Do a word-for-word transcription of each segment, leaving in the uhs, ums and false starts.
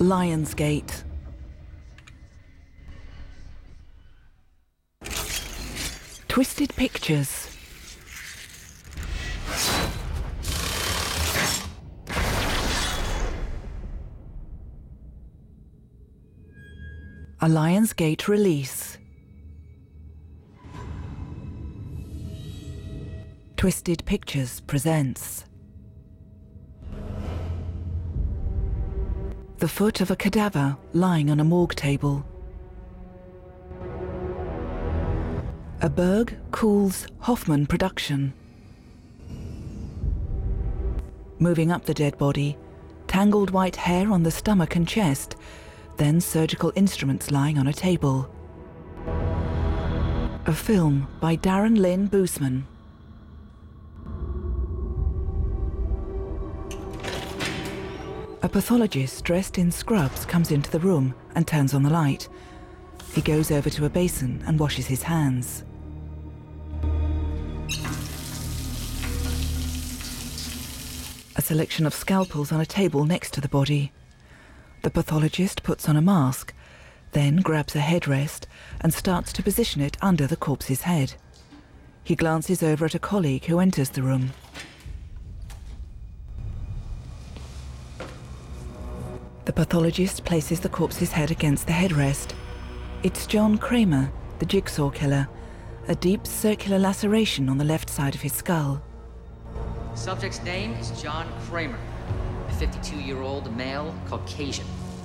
Lionsgate. Twisted Pictures. A Lionsgate release. Twisted Pictures presents the foot of a cadaver lying on a morgue table. A Berg, Cools, Hoffman production. Moving up the dead body, tangled white hair on the stomach and chest, then surgical instruments lying on a table. A film by Darren Lynn Bousman. A pathologist dressed in scrubs comes into the room and turns on the light. He goes over to a basin and washes his hands. A selection of scalpels on a table next to the body. The pathologist puts on a mask, then grabs a headrest and starts to position it under the corpse's head. He glances over at a colleague who enters the room. The pathologist places the corpse's head against the headrest. It's John Kramer, the jigsaw killer, a deep circular laceration on the left side of his skull. The subject's name is John Kramer, a fifty-two-year-old male Caucasian.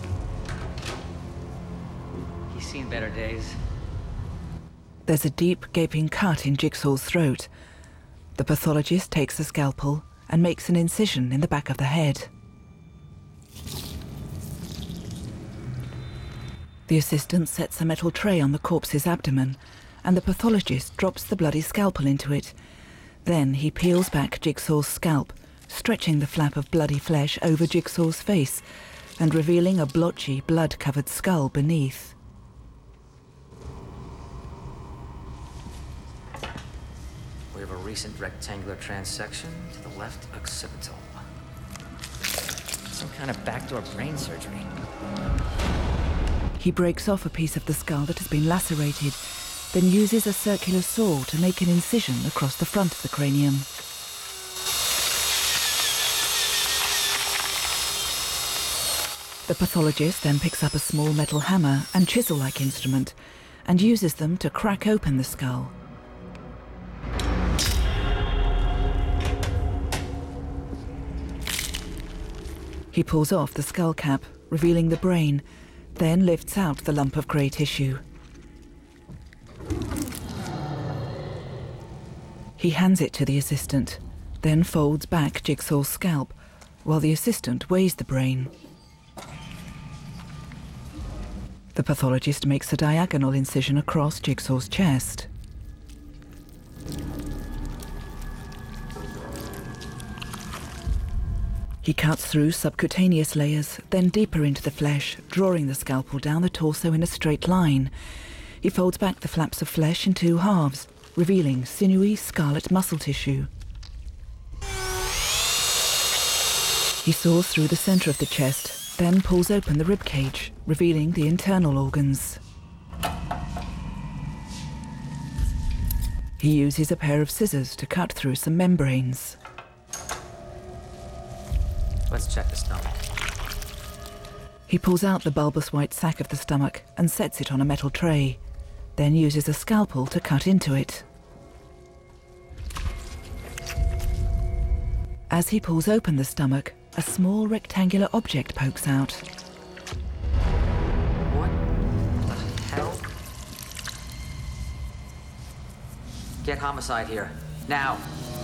He's seen better days. There's a deep, gaping cut in Jigsaw's throat. The pathologist takes a scalpel and makes an incision in the back of the head. The assistant sets a metal tray on the corpse's abdomen, and the pathologist drops the bloody scalpel into it. Then he peels back Jigsaw's scalp, stretching the flap of bloody flesh over Jigsaw's face and revealing a blotchy, blood-covered skull beneath. We have a recent rectangular transection to the left occipital. Some kind of backdoor brain surgery. He breaks off a piece of the skull that has been lacerated, then uses a circular saw to make an incision across the front of the cranium. The pathologist then picks up a small metal hammer and chisel-like instrument and uses them to crack open the skull. He pulls off the skull cap, revealing the brain, then lifts out the lump of grey tissue. He hands it to the assistant, then folds back Jigsaw's scalp, while the assistant weighs the brain. The pathologist makes a diagonal incision across Jigsaw's chest. He cuts through subcutaneous layers, then deeper into the flesh, drawing the scalpel down the torso in a straight line. He folds back the flaps of flesh in two halves, revealing sinewy scarlet muscle tissue. He saws through the center of the chest, then pulls open the rib cage, revealing the internal organs. He uses a pair of scissors to cut through some membranes. Let's check the stomach. He pulls out the bulbous white sac of the stomach and sets it on a metal tray, then uses a scalpel to cut into it. As he pulls open the stomach, a small rectangular object pokes out. What the hell? Get homicide here, now.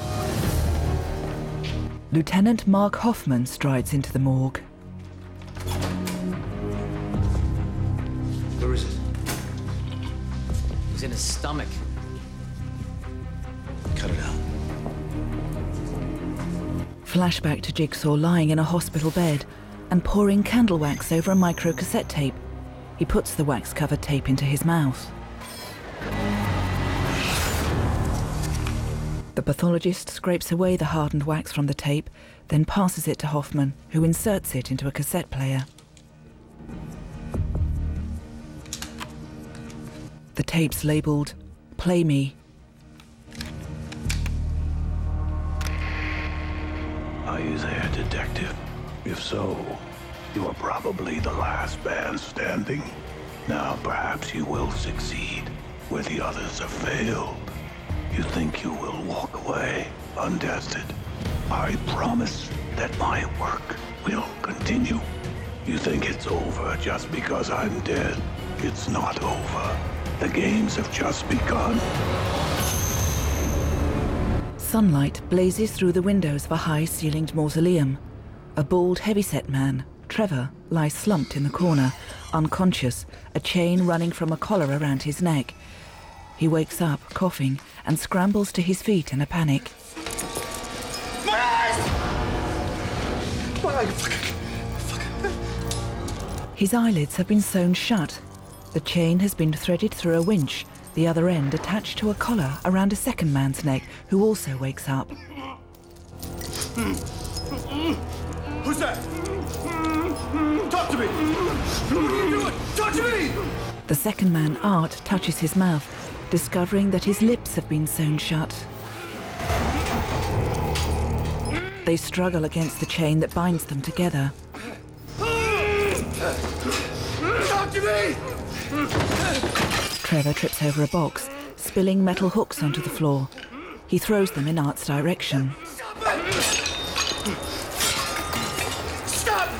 Lieutenant Mark Hoffman strides into the morgue. Where is it? It was in his stomach. Cut it out. Flashback to Jigsaw lying in a hospital bed and pouring candle wax over a micro-cassette tape. He puts the wax-covered tape into his mouth. The pathologist scrapes away the hardened wax from the tape, then passes it to Hoffman, who inserts it into a cassette player. The tape's labelled, "Play Me." Are you there, detective? If so, you are probably the last man standing. Now perhaps you will succeed where the others have failed. You think you will walk away untested. I promise that my work will continue. You think it's over just because I'm dead. It's not over. The games have just begun. Sunlight blazes through the windows of a high-ceilinged mausoleum. A bald, heavy-set man, Trevor, lies slumped in the corner, unconscious, a chain running from a collar around his neck. He wakes up, coughing, and scrambles to his feet in a panic. My eyes! My... His eyelids have been sewn shut. The chain has been threaded through a winch, the other end attached to a collar around a second man's neck, who also wakes up. Who's that? Talk to me! What are you doing? Talk to me! The second man, Art, touches his mouth, discovering that his lips have been sewn shut. They struggle against the chain that binds them together. Talk to me! Trevor trips over a box, spilling metal hooks onto the floor. He throws them in Art's direction. Stop!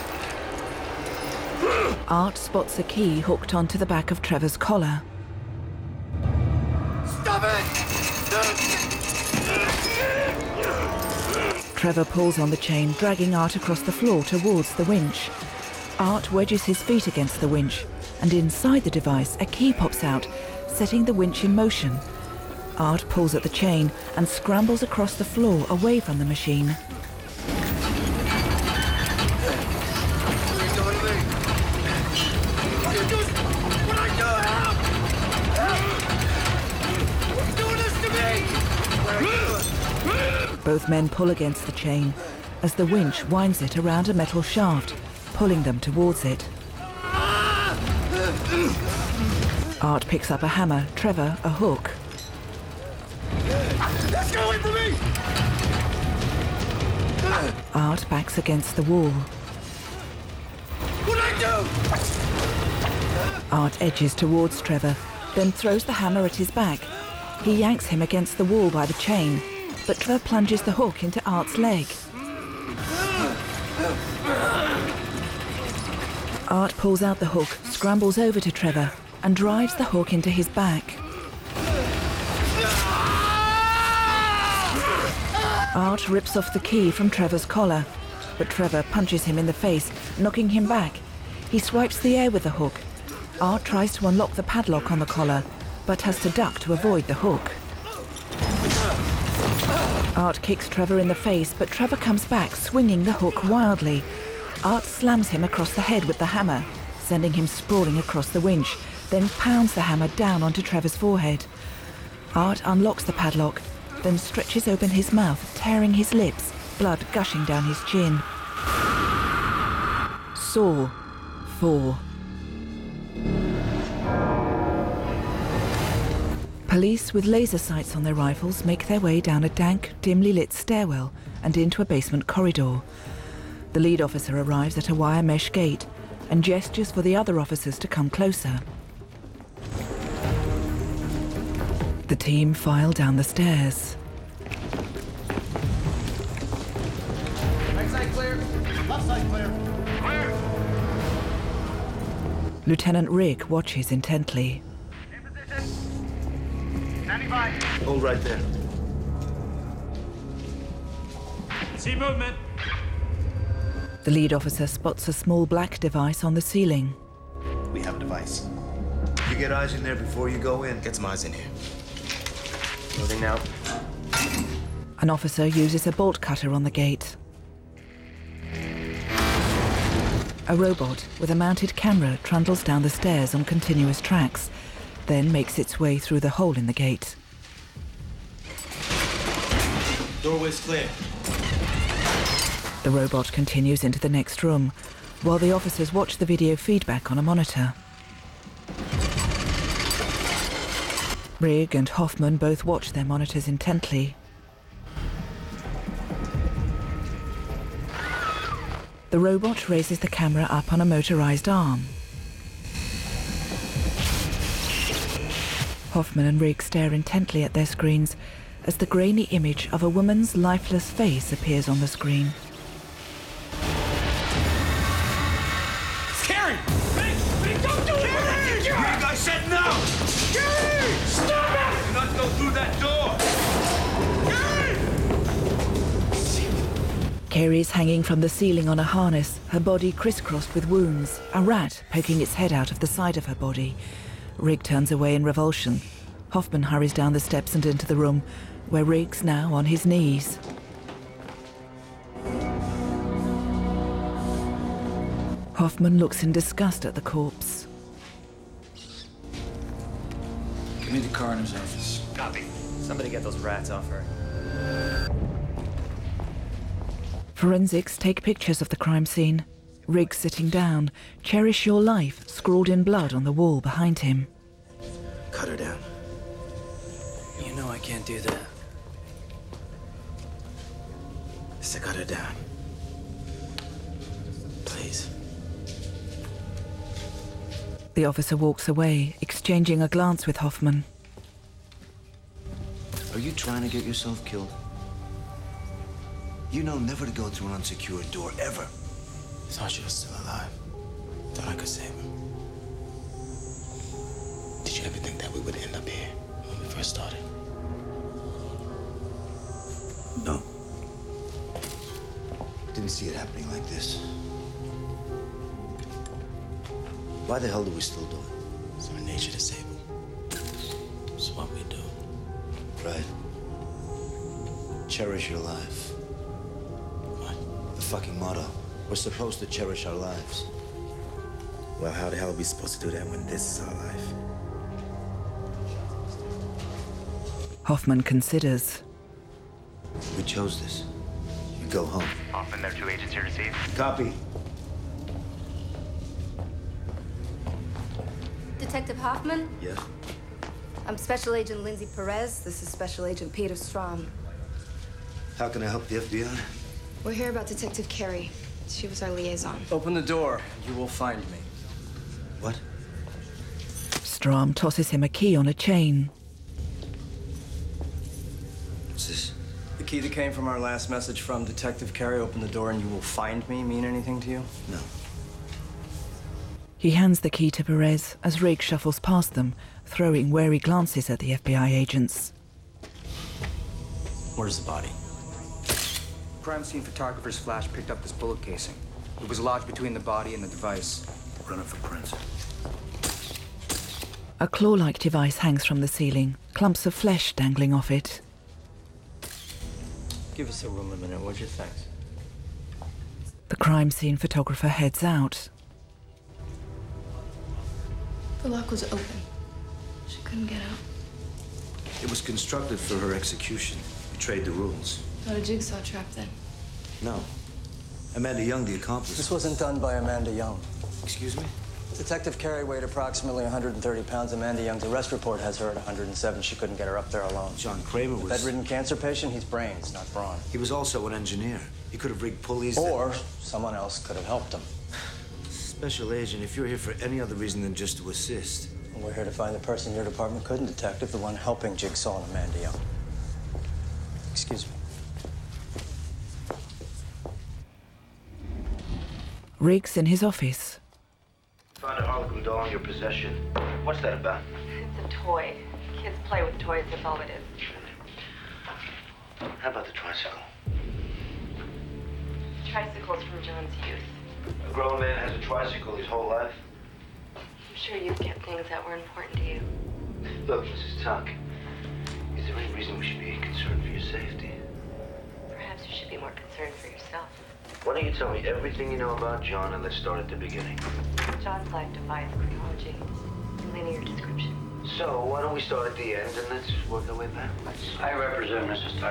Art spots a key hooked onto the back of Trevor's collar. Stop it! Trevor pulls on the chain, dragging Art across the floor towards the winch. Art wedges his feet against the winch, and inside the device, a key pops out, setting the winch in motion. Art pulls at the chain and scrambles across the floor away from the machine. What are you doing to me? What are you doing? What are you doing? Help! Help! What are you doing this to me? What are you doing? Both men pull against the chain as the winch winds it around a metal shaft, pulling them towards it. Art picks up a hammer, Trevor a hook. Let's get away from me! Art backs against the wall. What'd I do? Art edges towards Trevor, then throws the hammer at his back. He yanks him against the wall by the chain, but Trevor plunges the hook into Art's leg. Art pulls out the hook, scrambles over to Trevor, and drives the hook into his back. Art rips off the key from Trevor's collar, but Trevor punches him in the face, knocking him back. He swipes the air with the hook. Art tries to unlock the padlock on the collar, but has to duck to avoid the hook. Art kicks Trevor in the face, but Trevor comes back, swinging the hook wildly. Art slams him across the head with the hammer, sending him sprawling across the winch, then pounds the hammer down onto Trevor's forehead. Art unlocks the padlock, then stretches open his mouth, tearing his lips, blood gushing down his chin. Saw four. Police with laser sights on their rifles make their way down a dank, dimly lit stairwell and into a basement corridor. The lead officer arrives at a wire mesh gate and gestures for the other officers to come closer. The team file down the stairs. Right side clear. Left side clear. Clear. Lieutenant Rick watches intently. In position. Standing by. Hold right there. See movement. The lead officer spots a small black device on the ceiling. We have a device. You get eyes in there before you go in. Get some eyes in here. Moving now. An officer uses a bolt cutter on the gate. A robot with a mounted camera trundles down the stairs on continuous tracks, then makes its way through the hole in the gate. Doorway's clear. The robot continues into the next room, while the officers watch the video feedback on a monitor. Rigg and Hoffman both watch their monitors intently. The robot raises the camera up on a motorized arm. Hoffman and Rigg stare intently at their screens as the grainy image of a woman's lifeless face appears on the screen. Carrie! Hey! Hey, don't do it! Rick, I said no! Carrie! Stop it! Do not go through that door! Carrie! Carrie's hanging from the ceiling on a harness, her body crisscrossed with wounds, a rat poking its head out of the side of her body. Rigg turns away in revulsion. Hoffman hurries down the steps and into the room, where Rigg's now on his knees. Hoffman looks in disgust at the corpse. Give me the coroner's office. Copy. Somebody get those rats off her. Forensics take pictures of the crime scene. Rigg sitting down, "Cherish your life," scrawled in blood on the wall behind him. Cut her down. You know I can't do that. So cut her down. Please. The officer walks away, exchanging a glance with Hoffman. Are you trying to get yourself killed? You know never to go through an unsecured door, ever. Thought she was still alive. Thought I could save her. Did you ever think that we would end up here when we first started? No. Didn't see it happening like this. Why the hell do we still do it? It's our nature to save them. It's what we do. Right. Cherish your life. What? The fucking motto. We're supposed to cherish our lives. Well, how the hell are we supposed to do that when this is our life? Hoffman considers. We chose this. You go home. Hoffman, there are two agents here to see you. Copy. Detective Hoffman? Yes? I'm Special Agent Lindsay Perez. This is Special Agent Peter Strom. How can I help the F B I? We're here about Detective Carey. She was our liaison. Open the door. You will find me. What? Strom tosses him a key on a chain. What's this? The key that came from our last message from Detective Carey. Open the door and you will find me. Mean anything to you? No. He hands the key to Perez as Rigg shuffles past them, throwing wary glances at the F B I agents. Where's the body? Crime scene photographer's flash picked up this bullet casing. It was lodged between the body and the device. Run it for prints. A claw-like device hangs from the ceiling, clumps of flesh dangling off it. Give us a room a minute. What'd you think? The crime scene photographer heads out. The lock was open. She couldn't get out. It was constructed for her execution. Betrayed the rules. Not a jigsaw trap, then. No. Amanda Young, the accomplice. This wasn't done by Amanda Young. Excuse me? Detective Carey weighed approximately one hundred thirty pounds. Amanda Young's arrest report has her at one hundred seven. She couldn't get her up there alone. John Kramer was... Bedridden cancer patient, he's brains, not brawn. He was also an engineer. He could have rigged pulleys... Or that... someone else could have helped him. Special agent, if you're here for any other reason than just to assist... And we're here to find the person your department couldn't, Detective, the one helping Jigsaw and Amanda Young. Excuse me. Rigg's in his office. Found a Harlequin doll in your possession. What's that about? It's a toy. Kids play with toys, that's all it is. How about the tricycle? Tricycles from John's youth. A grown man has a tricycle his whole life. I'm sure you've kept things that were important to you. Look, Missus Tuck, is there any reason we should be concerned for your safety? Perhaps you should be more concerned for yourself. Why don't you tell me everything you know about John and let's start at the beginning. John's life defies chronology and linear description. So, why don't we start at the end and let's work our way backwards? I represent Missus Tuck.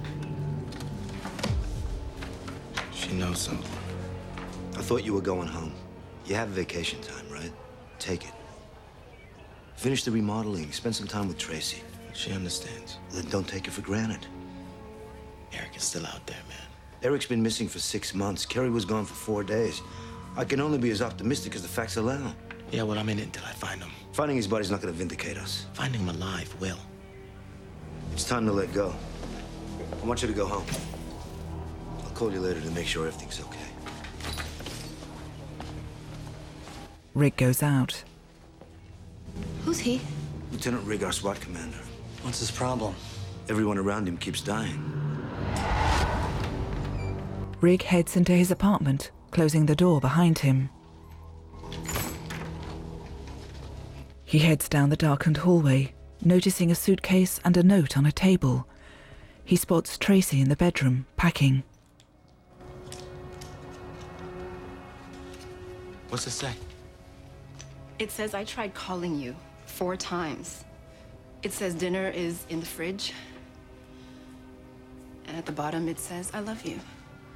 She knows something. I thought you were going home. You have vacation time, right? Take it. Finish the remodeling. Spend some time with Tracy. She understands. Then don't take it for granted. Eric is still out there, man. Eric's been missing for six months. Kerry was gone for four days. I can only be as optimistic as the facts allow. Yeah, well, I'm in it until I find him. Finding his body's not going to vindicate us. Finding him alive will. It's time to let go. I want you to go home. I'll call you later to make sure everything's okay. Rig goes out. Who's he? Lieutenant Rig, our SWAT commander. What's his problem? Everyone around him keeps dying. Rig heads into his apartment, closing the door behind him. He heads down the darkened hallway, noticing a suitcase and a note on a table. He spots Tracy in the bedroom, packing. What's it say? It says I tried calling you four times. It says dinner is in the fridge. And at the bottom it says, I love you.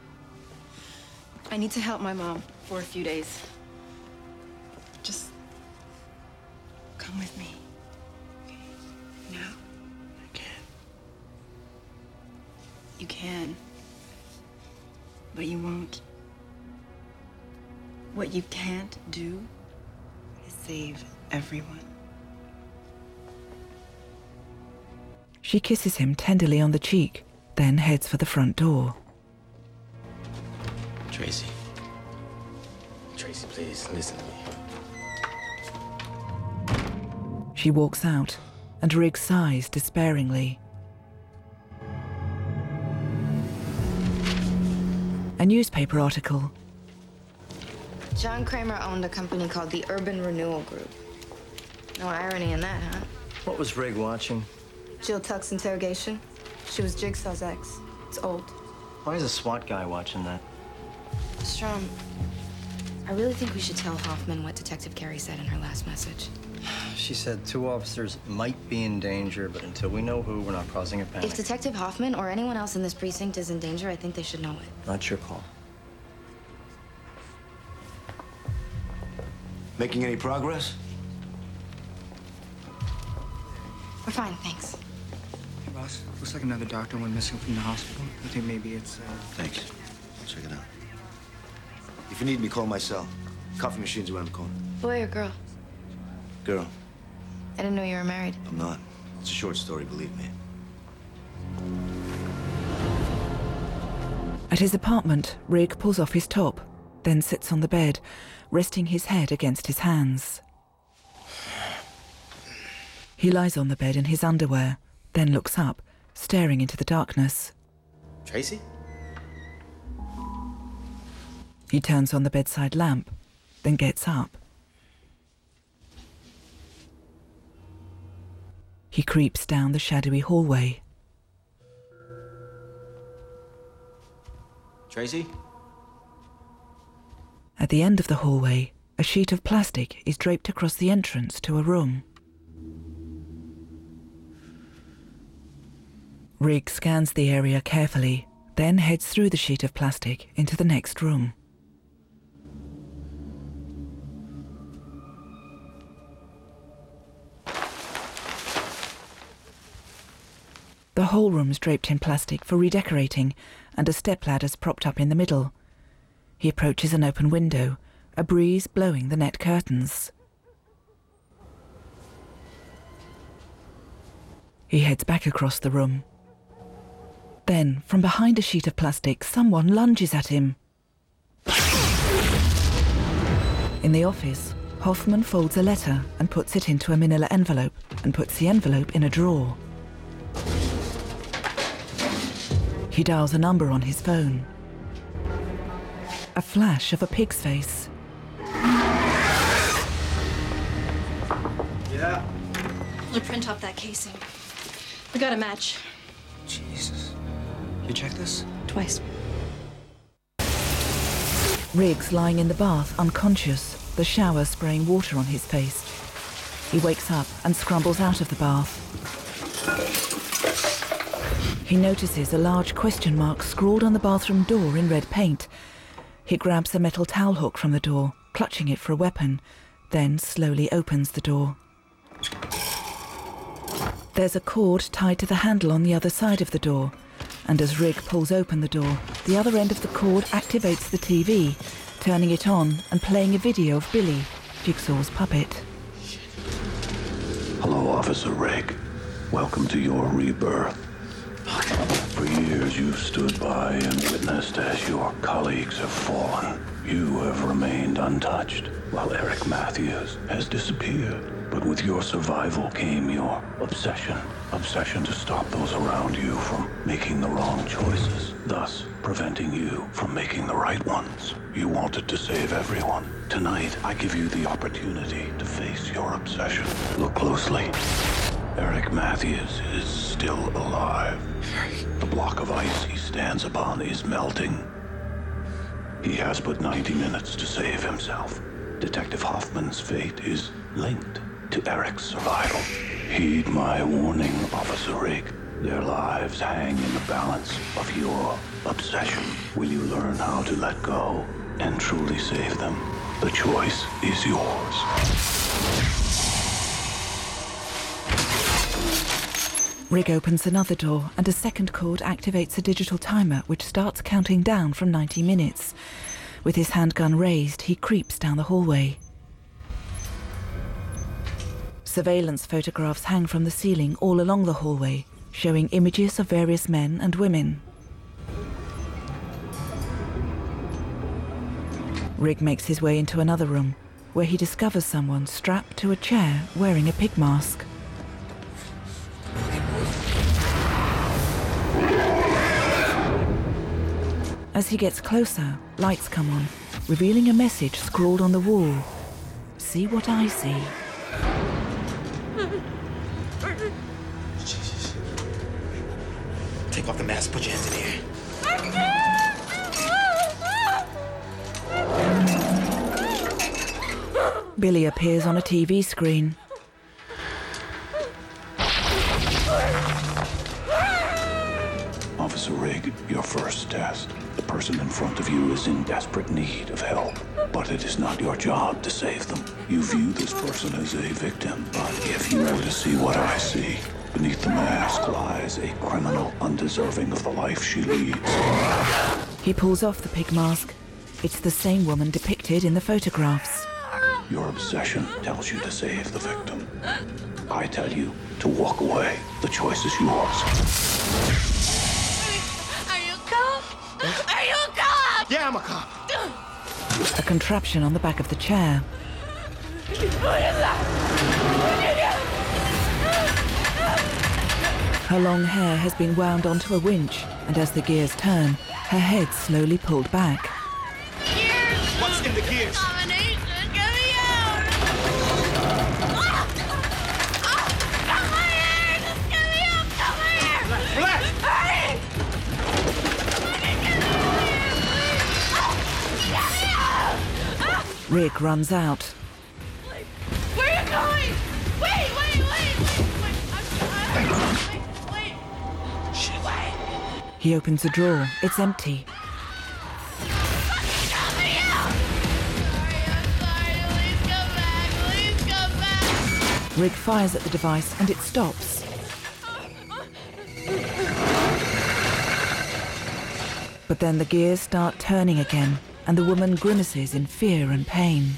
I need to help my mom for a few days. Just come with me. Okay? Now. I can't. You can. But you won't. What you can't do is save everyone. She kisses him tenderly on the cheek, then heads for the front door. Tracy. Tracy, please, listen to me. She walks out, and Rig sighs despairingly. A newspaper article. John Kramer owned a company called the Urban Renewal Group. No irony in that, huh? What was Rig watching? Jill Tuck's interrogation. She was Jigsaw's ex. It's old. Why is a SWAT guy watching that? Strom, I really think we should tell Hoffman what Detective Carey said in her last message. She said two officers might be in danger, but until we know who, we're not causing a panic. If Detective Hoffman or anyone else in this precinct is in danger, I think they should know it. Not your call. Making any progress? We're fine, thanks. Hey, boss. Looks like another doctor went missing from the hospital. I think maybe it's, uh... Thanks. I'll check it out. If you need me, call my cell. Coffee machine's around the corner. Boy or girl? Girl. I didn't know you were married. I'm not. It's a short story, believe me. At his apartment, Rig pulls off his top, then sits on the bed, resting his head against his hands. He lies on the bed in his underwear, then looks up, staring into the darkness. Tracy? He turns on the bedside lamp, then gets up. He creeps down the shadowy hallway. Tracy? At the end of the hallway, a sheet of plastic is draped across the entrance to a room. Rig scans the area carefully, then heads through the sheet of plastic into the next room. The whole room's draped in plastic for redecorating, and a stepladder's propped up in the middle. He approaches an open window, a breeze blowing the net curtains. He heads back across the room. Then, from behind a sheet of plastic, someone lunges at him. In the office, Hoffman folds a letter and puts it into a manila envelope, and puts the envelope in a drawer. He dials a number on his phone. A flash of a pig's face. Yeah. We'll print off that casing. We got a match. Jesus. You checked this? Twice. Riggs lying in the bath, unconscious, the shower spraying water on his face. He wakes up and scrambles out of the bath. He notices a large question mark scrawled on the bathroom door in red paint. He grabs a metal towel hook from the door, clutching it for a weapon, then slowly opens the door. There's a cord tied to the handle on the other side of the door, and as Rig pulls open the door, the other end of the cord activates the T V, turning it on and playing a video of Billy, Jigsaw's puppet. Hello, Officer Rig. Welcome to your rebirth. For years you've stood by and witnessed as your colleagues have fallen. You have remained untouched, while Eric Matthews has disappeared. But with your survival came your obsession. Obsession to stop those around you from making the wrong choices, thus preventing you from making the right ones. You wanted to save everyone. Tonight, I give you the opportunity to face your obsession. Look closely. Eric Matthews is still alive. The block of ice he stands upon is melting. He has but ninety minutes to save himself. Detective Hoffman's fate is linked to Eric's survival. Heed my warning, Officer Rig. Their lives hang in the balance of your obsession. Will you learn how to let go and truly save them? The choice is yours. Rig opens another door, and a second cord activates a digital timer which starts counting down from ninety minutes. With his handgun raised, he creeps down the hallway. Surveillance photographs hang from the ceiling all along the hallway, showing images of various men and women. Rig makes his way into another room, where he discovers someone strapped to a chair wearing a pig mask. As he gets closer, lights come on, revealing a message scrawled on the wall. See what I see. Jesus. Take off the mask, put your hands in the air. Billy appears on a T V screen. Officer Rig, your first test. The person in front of you is in desperate need of help, but it is not your job to save them. You view this person as a victim, but if you were to see what I see, beneath the mask lies a criminal undeserving of the life she leads. He pulls off the pig mask. It's the same woman depicted in the photographs. Your obsession tells you to save the victim. I tell you to walk away. The choice is yours. Are you a cop? Are you a cop? Yeah, I'm a cop. A contraption on the back of the chair. Her long hair has been wound onto a winch, and as the gears turn, her head slowly pulled back. What's in the gears? Combination, get me out! Ah! Ah! Come here! Just get me out! Come here! Relax! Hurry! Fucking get out of here, please! Ah! Get me out! Ah! Rig runs out. Where are you going? Wait, wait, wait, wait, wait! I'm, I'm, wait, wait! Shit. Wait! He opens a drawer. It's empty. Rig fires at the device and it stops. But then the gears start turning again, and the woman grimaces in fear and pain.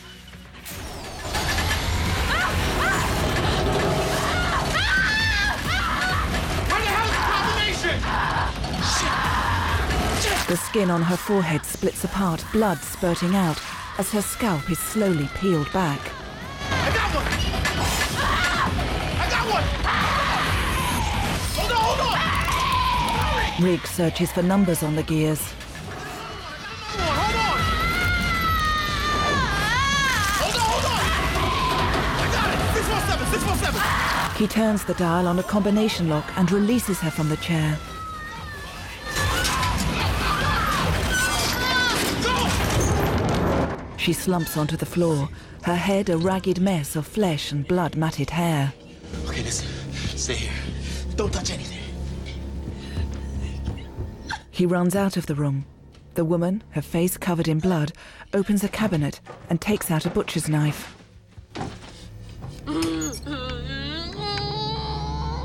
Where the hell is the combination? The skin on her forehead splits apart, blood spurting out, as her scalp is slowly peeled back. I got one! I got one! Hold on, hold on! Rig searches for numbers on the gears. Hold on, hold on! Hold on, hold on! I got it! six one seven, six one seven! He turns the dial on a combination lock and releases her from the chair. She slumps onto the floor, her head a ragged mess of flesh and blood-matted hair. Okay, listen. Stay here. Don't touch anything. He runs out of the room. The woman, her face covered in blood, opens a cabinet and takes out a butcher's knife.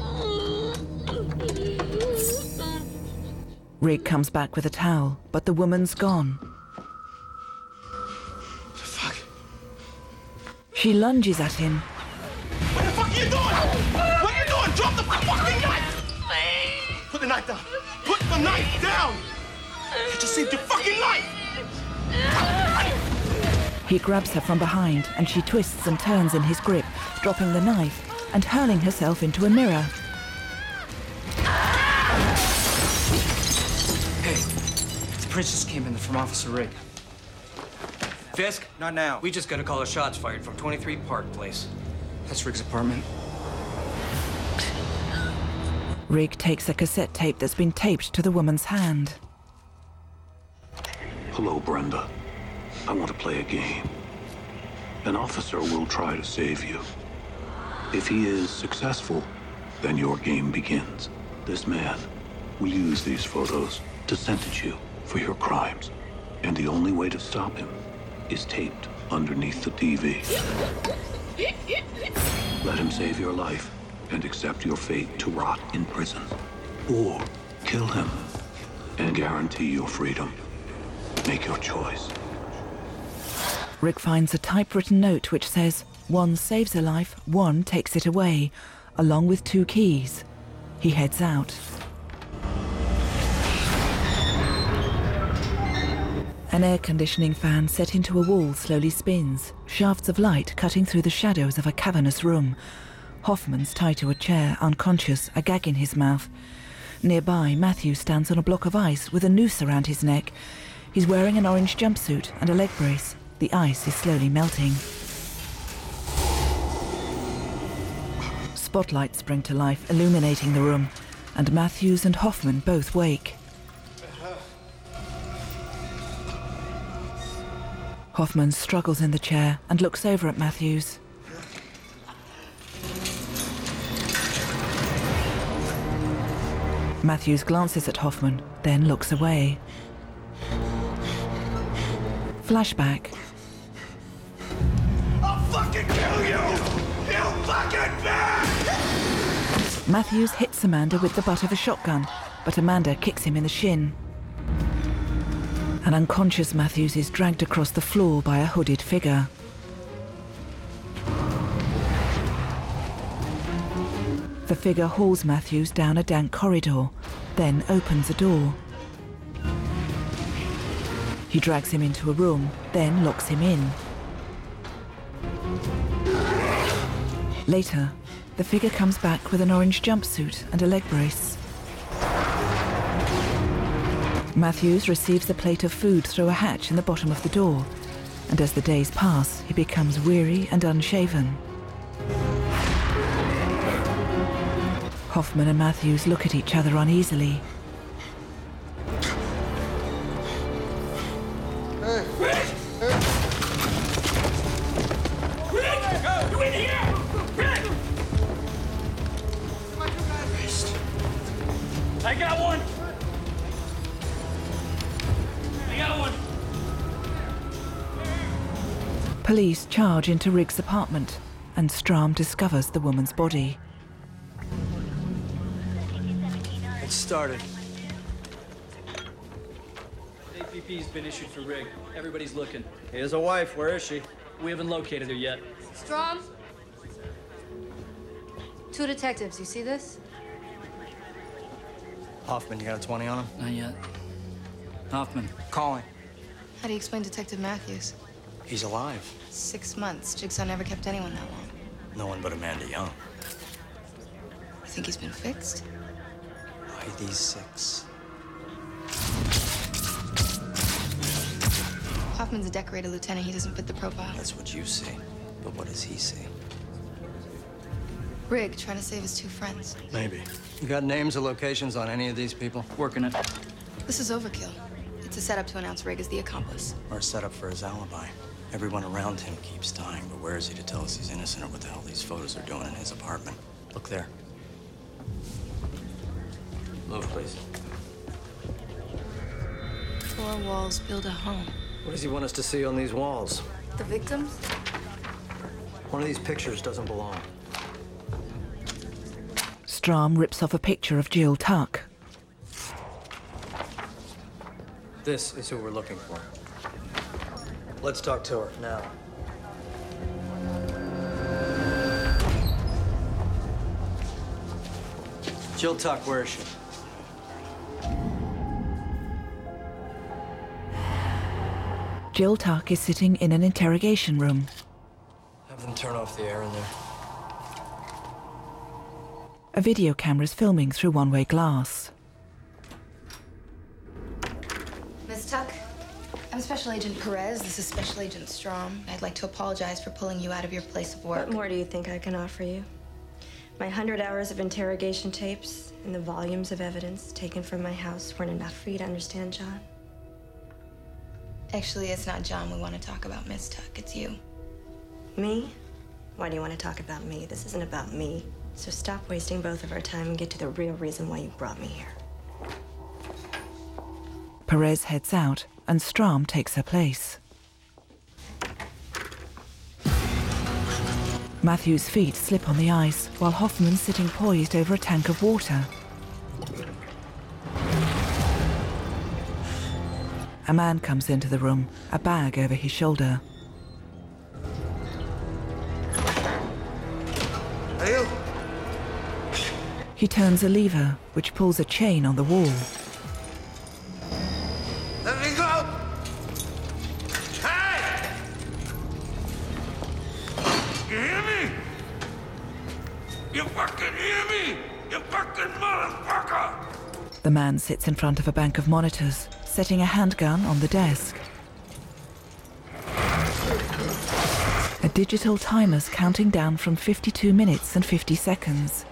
Rig comes back with a towel, but the woman's gone. Fuck. She lunges at him. What the fuck are you doing? What are you doing? Drop the fucking knife! Put the knife down. Put the knife down! You just saved your fucking life! He grabs her from behind and she twists and turns in his grip, dropping the knife and hurling herself into a mirror. Hey, the princess came in from Officer Rig. Fisk? Not now. We just got a call of shots fired from twenty-three Park Place. That's Rig's apartment. Rig takes a cassette tape that's been taped to the woman's hand. Hello, Brenda. I want to play a game. An officer will try to save you. If he is successful, then your game begins. This man will use these photos to sentence you for your crimes. And the only way to stop him is taped underneath the T V. Let him save your life and accept your fate to rot in prison. Or kill him and guarantee your freedom. Make your choice. Rig finds a typewritten note which says, one saves a life, one takes it away, along with two keys. He heads out. An air conditioning fan set into a wall slowly spins, shafts of light cutting through the shadows of a cavernous room. Hoffman's tied to a chair, unconscious, a gag in his mouth. Nearby, Matthew stands on a block of ice with a noose around his neck. He's wearing an orange jumpsuit and a leg brace. The ice is slowly melting. Spotlights spring to life, illuminating the room, and Matthews and Hoffman both wake. Hoffman struggles in the chair and looks over at Matthews. Matthews glances at Hoffman, then looks away. Flashback. I'll fucking kill you! You fucking bitch! Matthews hits Amanda with the butt of a shotgun, but Amanda kicks him in the shin. An unconscious Matthews is dragged across the floor by a hooded figure. The figure hauls Matthews down a dank corridor, then opens a door. He drags him into a room, then locks him in. Later, the figure comes back with an orange jumpsuit and a leg brace. Matthews receives a plate of food through a hatch in the bottom of the door, and as the days pass, he becomes weary and unshaven. Hoffman and Matthews look at each other uneasily. I got one! I got one! Police charge into Rig's apartment, and Strahm discovers the woman's body. It started. A P P's been issued for Rig. Everybody's looking. He has a wife. Where is she? We haven't located her yet. Strahm? Two detectives, you see this? Hoffman, you got a twenty on him? Not yet. Hoffman. Calling. How do you explain Detective Matthews? He's alive. Six months. Jigsaw never kept anyone that long. No one but Amanda Young. You think he's been fixed? Why these six? Hoffman's a decorated lieutenant. He doesn't fit the profile. That's what you see. But what does he see? Rig trying to save his two friends. Maybe. You got names or locations on any of these people? Working it. This is overkill. It's a setup to announce Rig as the accomplice. Or a setup for his alibi. Everyone around him keeps dying, but where is he to tell us he's innocent or what the hell these photos are doing in his apartment? Look there. Move, please. Four walls build a home. What does he want us to see on these walls? The victims? One of these pictures doesn't belong. Strahm rips off a picture of Jill Tuck. This is who we're looking for. Let's talk to her now. Jill Tuck, where is she? Jill Tuck is sitting in an interrogation room. Have them turn off the air in there. A video camera is filming through one-way glass. Miss Tuck, I'm Special Agent Perez. This is Special Agent Strom. I'd like to apologize for pulling you out of your place of work. What more do you think I can offer you? My hundred hours of interrogation tapes and the volumes of evidence taken from my house weren't enough for you to understand, John? Actually, it's not John we want to talk about, Miss Tuck. It's you. Me? Why do you want to talk about me? This isn't about me. So stop wasting both of our time and get to the real reason why you brought me here. Perez heads out, and Strom takes her place. Matthew's feet slip on the ice, while Hoffman's sitting poised over a tank of water. A man comes into the room, a bag over his shoulder. Hey, you. He turns a lever, which pulls a chain on the wall. Let me go! Hey! You hear me? You fucking hear me? You fucking motherfucker! The man sits in front of a bank of monitors, setting a handgun on the desk. A digital timer's counting down from fifty-two minutes and fifty seconds.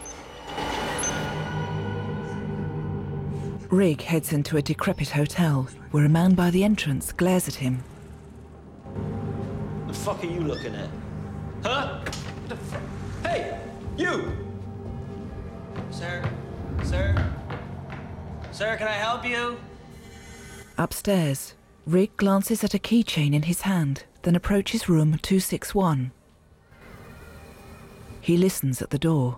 Rigg heads into a decrepit hotel, where a man by the entrance glares at him. The fuck are you looking at? Huh? The fuck? Hey, you! Sir? Sir? Sir, can I help you? Upstairs, Rigg glances at a keychain in his hand, then approaches room two six one. He listens at the door.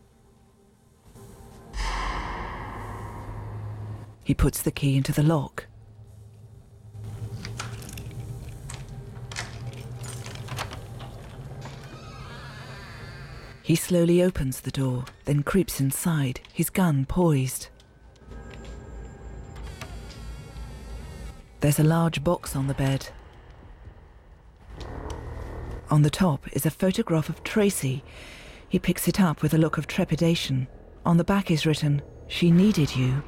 He puts the key into the lock. He slowly opens the door, then creeps inside, his gun poised. There's a large box on the bed. On the top is a photograph of Tracy. He picks it up with a look of trepidation. On the back is written, "She needed you."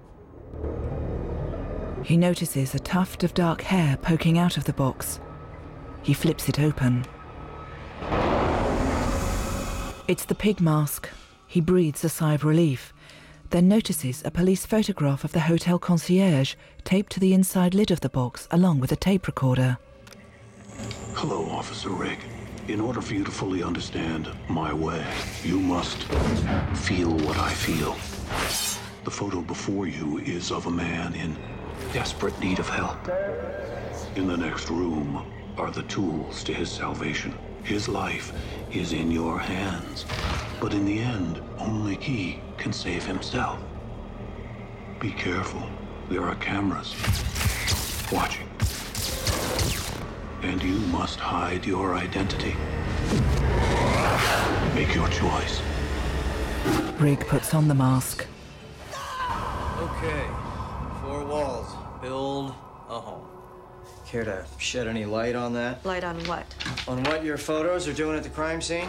He notices a tuft of dark hair poking out of the box. He flips it open. It's the pig mask. He breathes a sigh of relief, then notices a police photograph of the hotel concierge taped to the inside lid of the box along with a tape recorder. Hello, Officer Rigg. In order for you to fully understand my way, you must feel what I feel. The photo before you is of a man in desperate need of help. In the next room are the tools to his salvation. His life is in your hands, but in the end, only he can save himself. Be careful. There are cameras watching. And you must hide your identity. Make your choice. Rigg puts on the mask. Okay. Four walls. Build a home. Care to shed any light on that? Light on what? On what your photos are doing at the crime scene?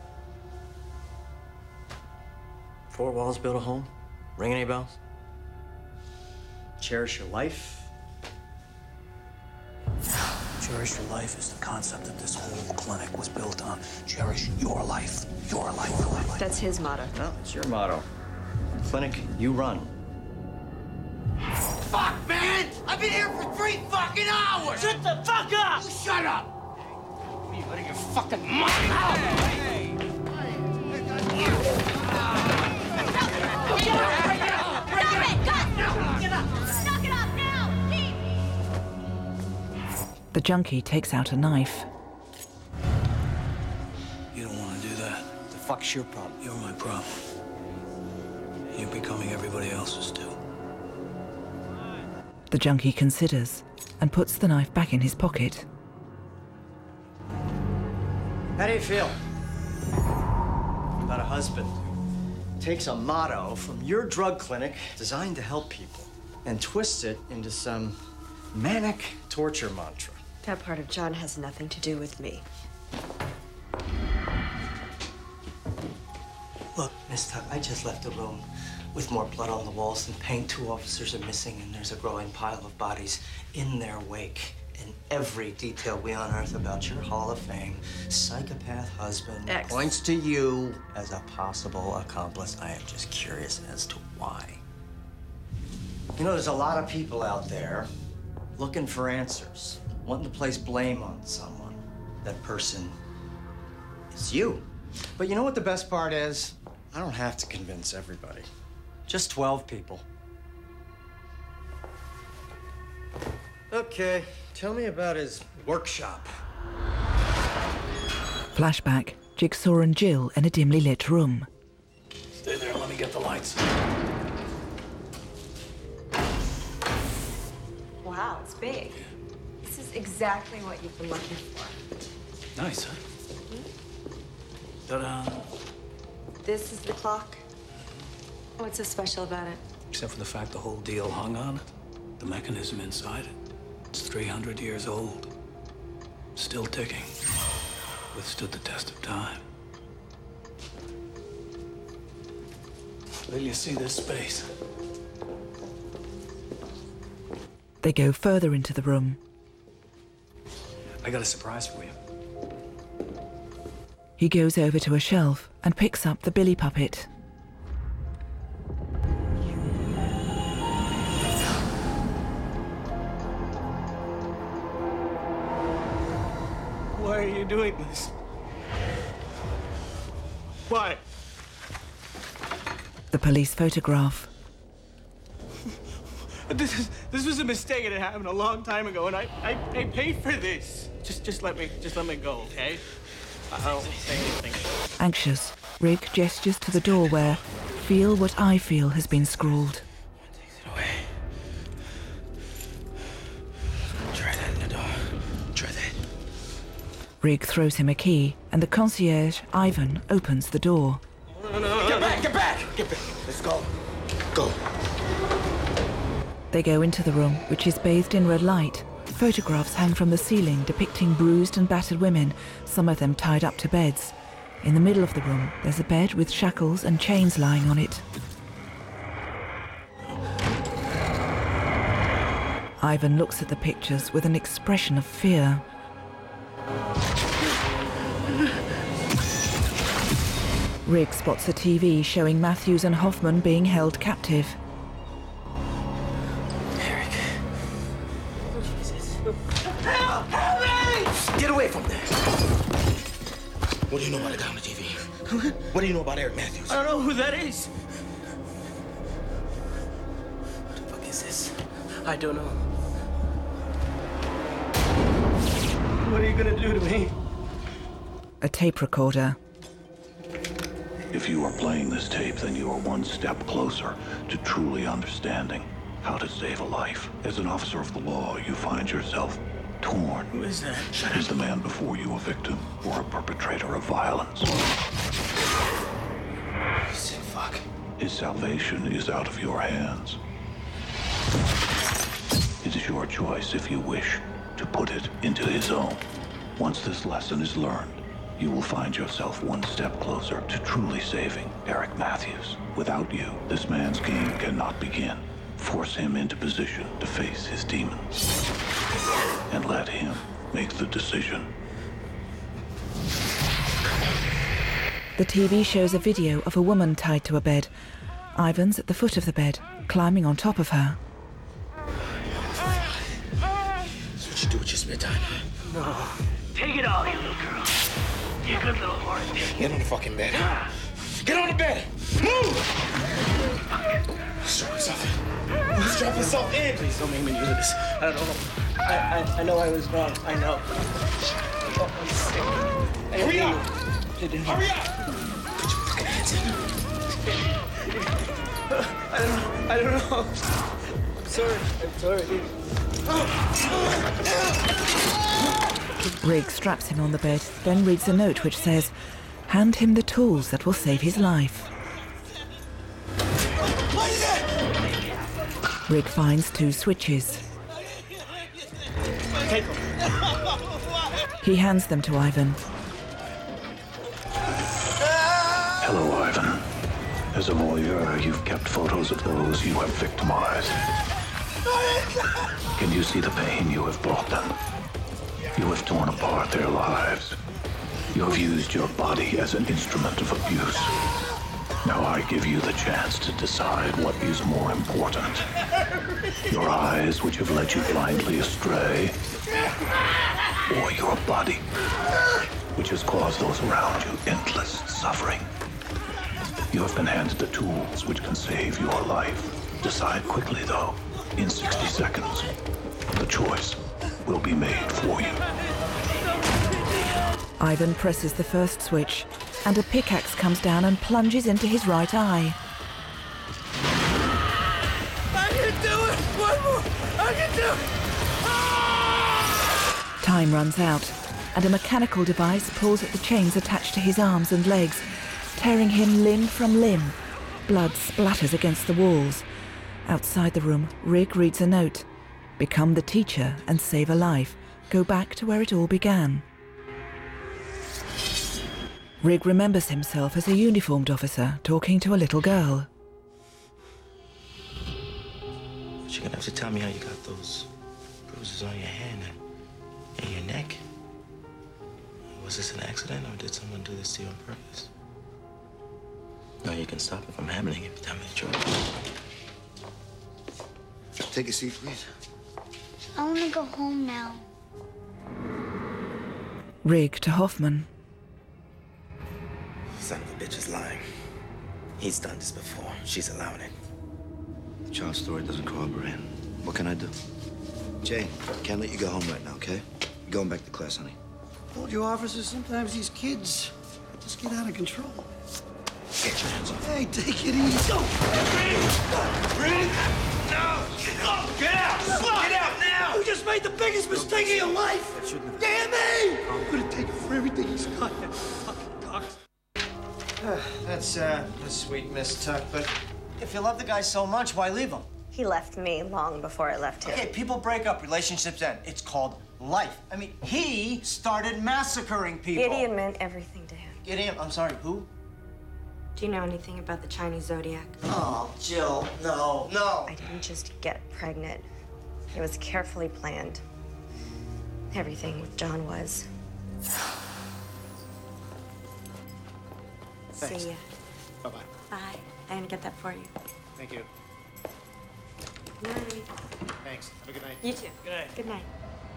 Four walls, build a home? Ring any bells? Cherish your life? Cherish your life is the concept that this whole clinic was built on. Cherish your life. Your life. Your life. That's his motto. No, it's your motto. Clinic, you run. Fuck, man! I've been here for three fucking hours! Shut the fuck up! You shut up! What are you out of your fucking mind? Hey! The junkie takes out a knife. You don't want to do that. The fuck's your problem? You're my problem. You're becoming everybody else's too. The junkie considers and puts the knife back in his pocket. How do you feel about a husband who takes a motto from your drug clinic designed to help people and twists it into some manic torture mantra? That part of John has nothing to do with me. Look, Miss Tuck, I just left the room with more blood on the walls than paint. Two officers are missing, and there's a growing pile of bodies in their wake. And every detail we unearth about your Hall of Fame psychopath husband X. points to you as a possible accomplice. I am just curious as to why. You know, there's a lot of people out there looking for answers, wanting to place blame on someone. That person is you. But you know what the best part is? I don't have to convince everybody. Just twelve people. Okay, tell me about his workshop. Flashback, Jigsaw and Jill in a dimly lit room. Stay there, let me get the lights. Wow, it's big. This is exactly what you've been looking for. Nice, huh? Ta-da. This is the clock. What's so special about it? Except for the fact the whole deal hung on it. The mechanism inside it. It's three hundred years old. Still ticking. Withstood the test of time. Will you see this space? They go further into the room. I got a surprise for you. He goes over to a shelf and picks up the Billy puppet. Why are you doing this? Why? The police photograph. This is this was a mistake and it happened a long time ago, and I I, I paid for this. Just just let me just let me go, okay? I don't say anything. Anxious, Rig gestures to the door where "Feel what I feel" has been scrawled. Try that in the door. Try that. Rig throws him a key, and the concierge, Ivan, opens the door. No, no, no, get back! Get back! Get back! Let's go. Go. They go into the room, which is bathed in red light. Photographs hang from the ceiling depicting bruised and battered women, some of them tied up to beds. In the middle of the room, there's a bed with shackles and chains lying on it. Ivan looks at the pictures with an expression of fear. Rig spots a T V showing Matthews and Hoffman being held captive. Help! Help me! Get away from there! What do you know about the guy on the T V? What do you know about Eric Matthews? I don't know who that is. What the fuck is this? I don't know. What are you gonna do to me? A tape recorder. If you are playing this tape, then you are one step closer to truly understanding how to save a life. As an officer of the law, you find yourself torn. Who is that? Is the man before you a victim or a perpetrator of violence? Sick fuck. His salvation is out of your hands. It is your choice, if you wish, to put it into his own. Once this lesson is learned, you will find yourself one step closer to truly saving Eric Matthews. Without you, this man's game cannot begin. Force him into position to face his demons. And let him make the decision. The T V shows a video of a woman tied to a bed. Ivan's at the foot of the bed, climbing on top of her. That's what you do with your spare time. No. Take it all, you little girl. You good little horse. Get on the fucking bed. Get on the bed! Move! Strap yourself in. Strap yourself in! Please don't make me do this. I don't know. I, I, I know I was wrong. I know. Oh, I'm sick. I Hurry didn't- up! I didn't- Hurry up! Put your fucking hands in. I don't know. I don't know. sorry. I'm sorry. Rig straps him on the bed, then reads a note which says, "Hand him the tools that will save his life." Rig finds two switches. Take them. He hands them to Ivan. Hello, Ivan. As a voyeur, you've kept photos of those you have victimized. Can you see the pain you have brought them? You have torn apart their lives. You have used your body as an instrument of abuse. Now I give you the chance to decide what is more important. Your eyes, which have led you blindly astray, or your body, which has caused those around you endless suffering. You have been handed the tools which can save your life. Decide quickly, though, in sixty seconds. The choice will be made for you. Ivan presses the first switch, and a pickaxe comes down and plunges into his right eye. I can do it! One more! I can do it! Time runs out, and a mechanical device pulls at the chains attached to his arms and legs, tearing him limb from limb. Blood splatters against the walls. Outside the room, Rig reads a note. Become the teacher and save a life. Go back to where it all began. Rig remembers himself as a uniformed officer talking to a little girl. But you're gonna have to tell me how you got those bruises on your hand and, and your neck. Was this an accident, or did someone do this to you on purpose? No, you can stop it from happening if you tell me the truth. Take a seat, please. I want to go home now. Rig to Hoffman. Son of a bitch is lying. He's done this before. She's allowing it. The child's story doesn't corroborate. What can I do? Jane, can't let you go home right now, okay? You're going back to class, honey. Told you, officer, sometimes these kids just get out of control. Get your hands off. Hey, take it easy. Go! Breathe! No! Get out! Get out! Get out now! You just made the biggest mistake of your life! Damn me! I'm gonna take it for everything he's got. That's, uh, that's sweet, Miss Tuck, but if you love the guy so much, why leave him? He left me long before I left him. Okay, people break up, relationships end. It's called life. I mean, he started massacring people. Gideon meant everything to him. Gideon, I'm sorry, who? Do you know anything about the Chinese zodiac? Oh, Jill, no, no. I didn't just get pregnant. It was carefully planned. Everything with John was. Thanks. See ya. Bye-bye. Bye. I'm gonna get that for you. Thank you. Night. Thanks. Have a good night. You too. Good night. Good night.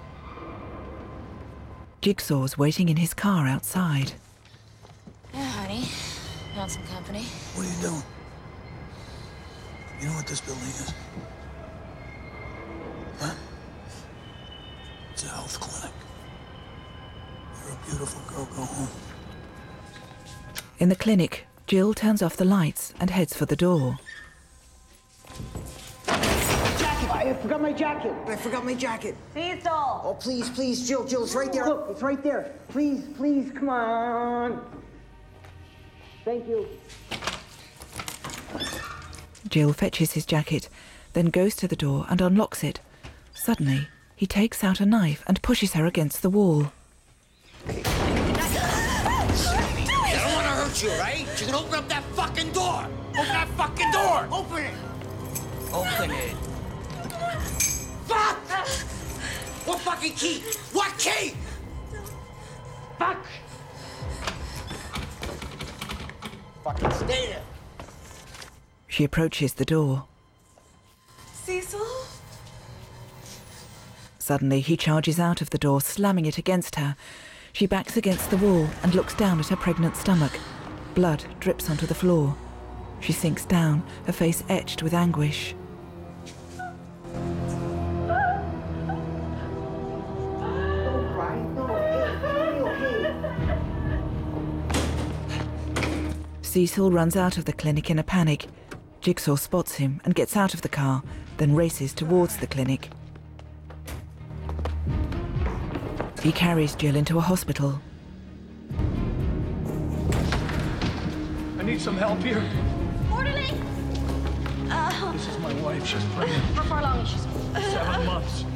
Jigsaw's waiting in his car outside. Yeah, honey. Want some company? What are you doing? You know what this building is? Huh? It's a health clinic. You're a beautiful girl. Go home. In the clinic, Jill turns off the lights and heads for the door. Jacket! I forgot my jacket! I forgot my jacket! Cecil! Oh, please, please, Jill, Jill, it's right there. Look, it's right there. Please, please, come on. Thank you. Jill fetches his jacket, then goes to the door and unlocks it. Suddenly, he takes out a knife and pushes her against the wall. I don't want to hurt you, right? You can open up that fucking door. Open that fucking door. Open it. Open it. Fuck! What fucking key? What key? Fuck! Fucking stay there. She approaches the door. Cecil? Suddenly, he charges out of the door, slamming it against her. She backs against the wall and looks down at her pregnant stomach. Blood drips onto the floor. She sinks down, her face etched with anguish. Cecil runs out of the clinic in a panic. Jigsaw spots him and gets out of the car, then races towards the clinic. He carries Jill into a hospital. I need some help here. Orderly! Uh, This is my wife. She's pregnant. how far along is she? Seven months.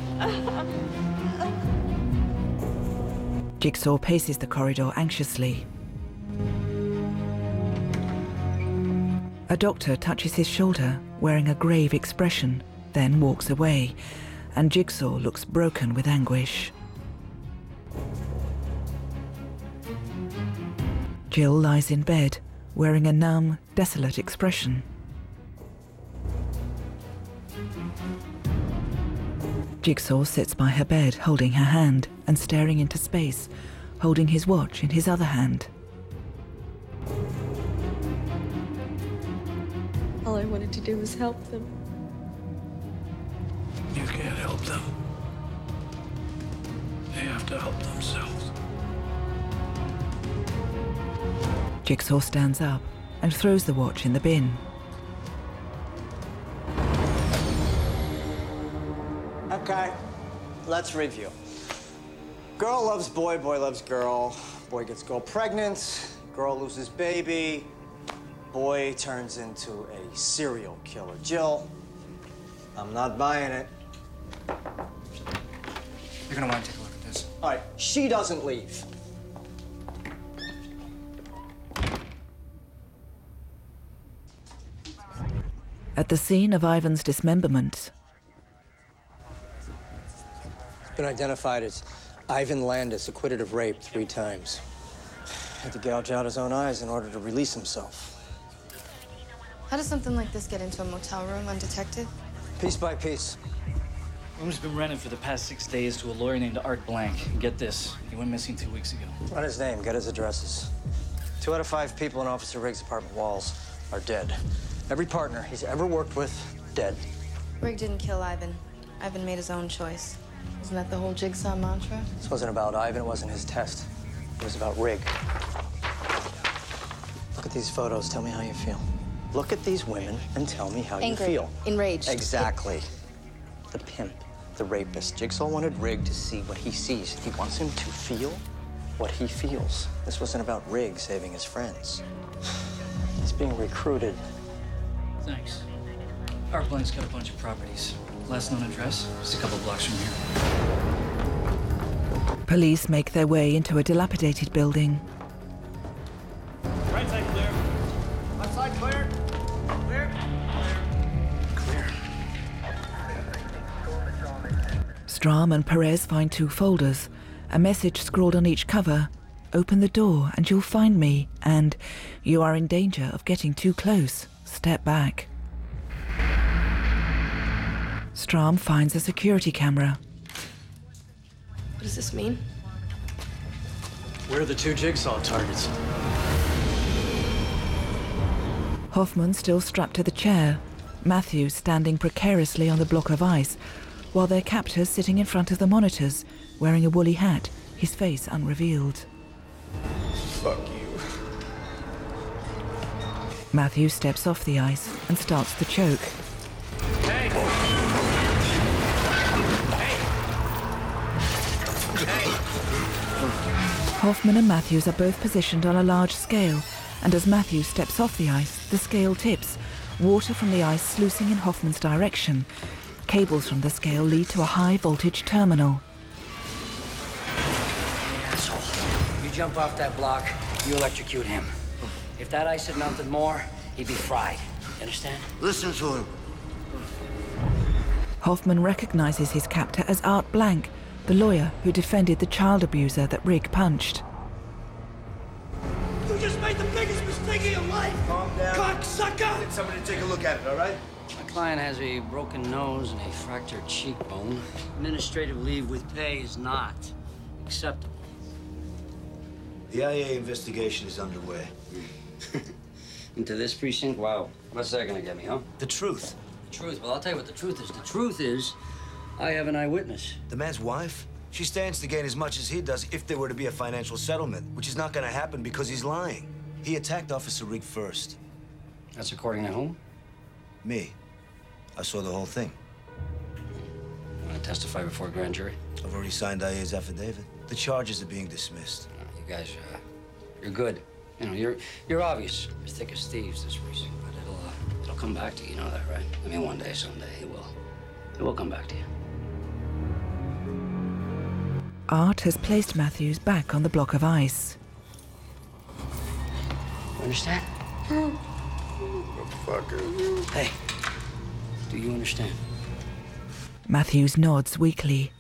Jigsaw paces the corridor anxiously. A doctor touches his shoulder, wearing a grave expression, then walks away, and Jigsaw looks broken with anguish. Jill lies in bed, wearing a numb, desolate expression. Jigsaw sits by her bed, holding her hand and staring into space, holding his watch in his other hand. All I wanted to do was help them. You can't help them. They have to help themselves. Jigsaw stands up and throws the watch in the bin. Okay, let's review. Girl loves boy, boy loves girl. Boy gets girl pregnant, girl loses baby. Boy turns into a serial killer. Jill, I'm not buying it. You're gonna want to take a look at this. All right, she doesn't leave. At the scene of Ivan's dismemberment, Been identified as Ivan Landis, acquitted of rape three times. Had to gouge out his own eyes in order to release himself. How does something like this get into a motel room undetected? Piece by piece. Room's been rented for the past six days to a lawyer named Art Blank. And get this, he went missing two weeks ago. Run his name, get his addresses. Two out of five people in Officer Riggs' apartment walls are dead. Every partner he's ever worked with, dead. Rig didn't kill Ivan. Ivan made his own choice. Isn't that the whole Jigsaw mantra? This wasn't about Ivan, it wasn't his test. It was about Rig. Look at these photos, tell me how you feel. Look at these women and tell me how Angry, you feel. enraged. Exactly. The pimp, the rapist. Jigsaw wanted Rig to see what he sees. He wants him to feel what he feels. This wasn't about Rig saving his friends. He's being recruited. Thanks. Art Blank's got a bunch of properties. Last known address, just a couple blocks from here. police make their way into a dilapidated building. Right side clear. Left side clear. Clear. Clear. Strahm and Perez find two folders, a message scrawled on each cover: "Open the door and you'll find me," and "You are in danger of getting too close. Step back." Strahm finds a security camera. What does this mean? We're the two Jigsaw targets. Hoffman still strapped to the chair, Matthews standing precariously on the block of ice, while their captor's sitting in front of the monitors, wearing a woolly hat, his face unrevealed. Fuck you. Matthews steps off the ice and starts to choke. Hey! Hey! Hey! Hoffman and Matthews are both positioned on a large scale, and as Matthews steps off the ice, the scale tips, water from the ice sluicing in Hoffman's direction. Cables from the scale lead to a high-voltage terminal. Asshole. You jump off that block, you electrocute him. If that ice had melted more, he'd be fried. You understand? Listen to him. Hoffman recognizes his captor as Art Blank, the lawyer who defended the child abuser that Rig punched. You just made the biggest mistake of your life! Calm down. Cocksucker! Get somebody to take a look at it, all right? My client has a broken nose and a fractured cheekbone. Administrative leave with pay is not acceptable. The I A investigation is underway. Into this precinct? Wow. What's that gonna get me, huh? The truth. The truth? Well, I'll tell you what the truth is. The truth is, I have an eyewitness. The man's wife? She stands to gain as much as he does if there were to be a financial settlement, which is not gonna happen because he's lying. He attacked Officer Rig first. That's according to whom? Me. I saw the whole thing. gonna testify before a grand jury? I've already signed Aya's affidavit. The charges are being dismissed. You guys, uh, you're good. You know, you're you're obvious. You're thick as thieves, this precinct, but it'll uh, it'll come back to you. You know that, right? I mean, one day, someday, it will. It will come back to you. Art has placed Matthews back on the block of ice. Understand? What the fuck are you? Hey, do you understand? Matthews nods weakly.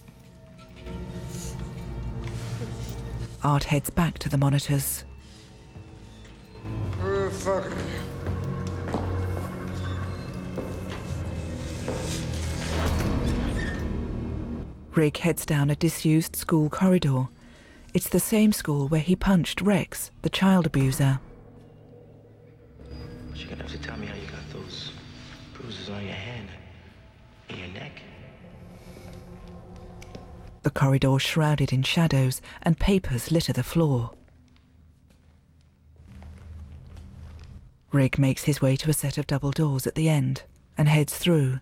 Art heads back to the monitors. Oh, fuck. Rig heads down a disused school corridor. It's the same school where he punched Rex, the child abuser. But you're gonna have to tell me how you got those bruises on your hand and your neck. The corridor shrouded in shadows and papers litter the floor. Rig makes his way to a set of double doors at the end and heads through.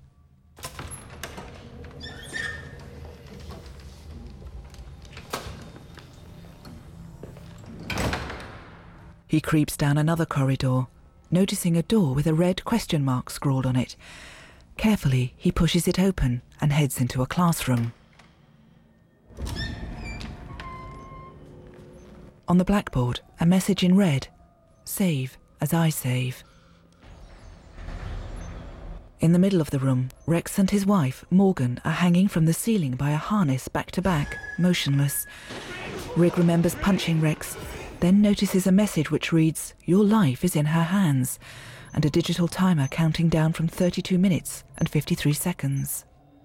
He creeps down another corridor, noticing a door with a red question mark scrawled on it. Carefully, he pushes it open and heads into a classroom. On the blackboard, a message in red. Save as I save. In the middle of the room, Rex and his wife, Morgan, are hanging from the ceiling by a harness back to back, motionless. Rig remembers punching Rex, then notices a message which reads, "Your life is in her hands," and a digital timer counting down from thirty-two minutes and fifty-three seconds.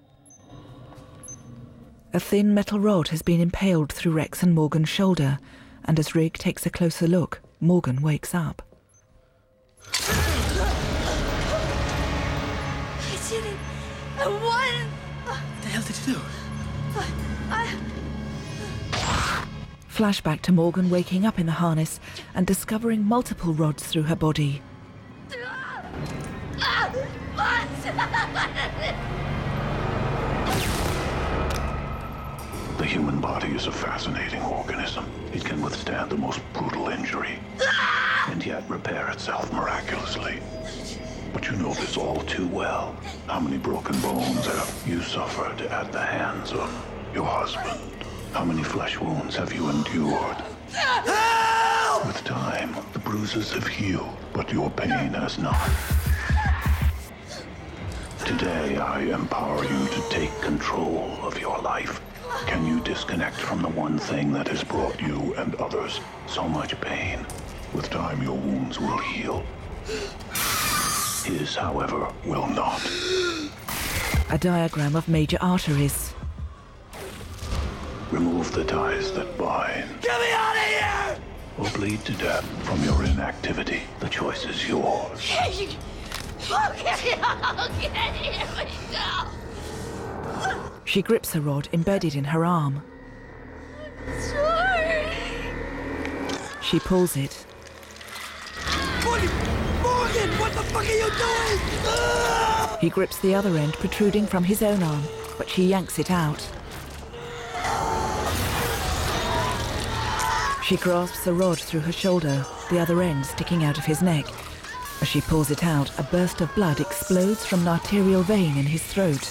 A thin metal rod has been impaled through Rex and Morgan's shoulder, and as Rig takes a closer look, Morgan wakes up. I did it. I won. What the hell did you do? I... Flashback to Morgan waking up in the harness and discovering multiple rods through her body. The human body is a fascinating organism. It can withstand the most brutal injury, and yet repair itself miraculously. But you know this all too well. How many broken bones have you suffered at the hands of your husband? How many flesh wounds have you endured? Help! With time, the bruises have healed, but your pain has not. Today, I empower you to take control of your life. Can you disconnect from the one thing that has brought you and others so much pain? With time, your wounds will heal. His, however, will not. A diagram of major arteries. Remove the ties that bind. Get me out of here! Or bleed to death from your inactivity. The choice is yours. Okay, I'll get here myself. She grips a rod embedded in her arm. Sorry. She pulls it. Morgan! Morgan! What the fuck are you doing? Ah! He grips the other end protruding from his own arm, but she yanks it out. She grasps a rod through her shoulder, the other end sticking out of his neck. As she pulls it out, a burst of blood explodes from an arterial vein in his throat.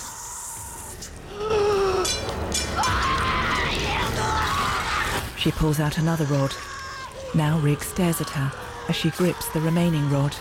She pulls out another rod. Now Rig stares at her as she grips the remaining rod.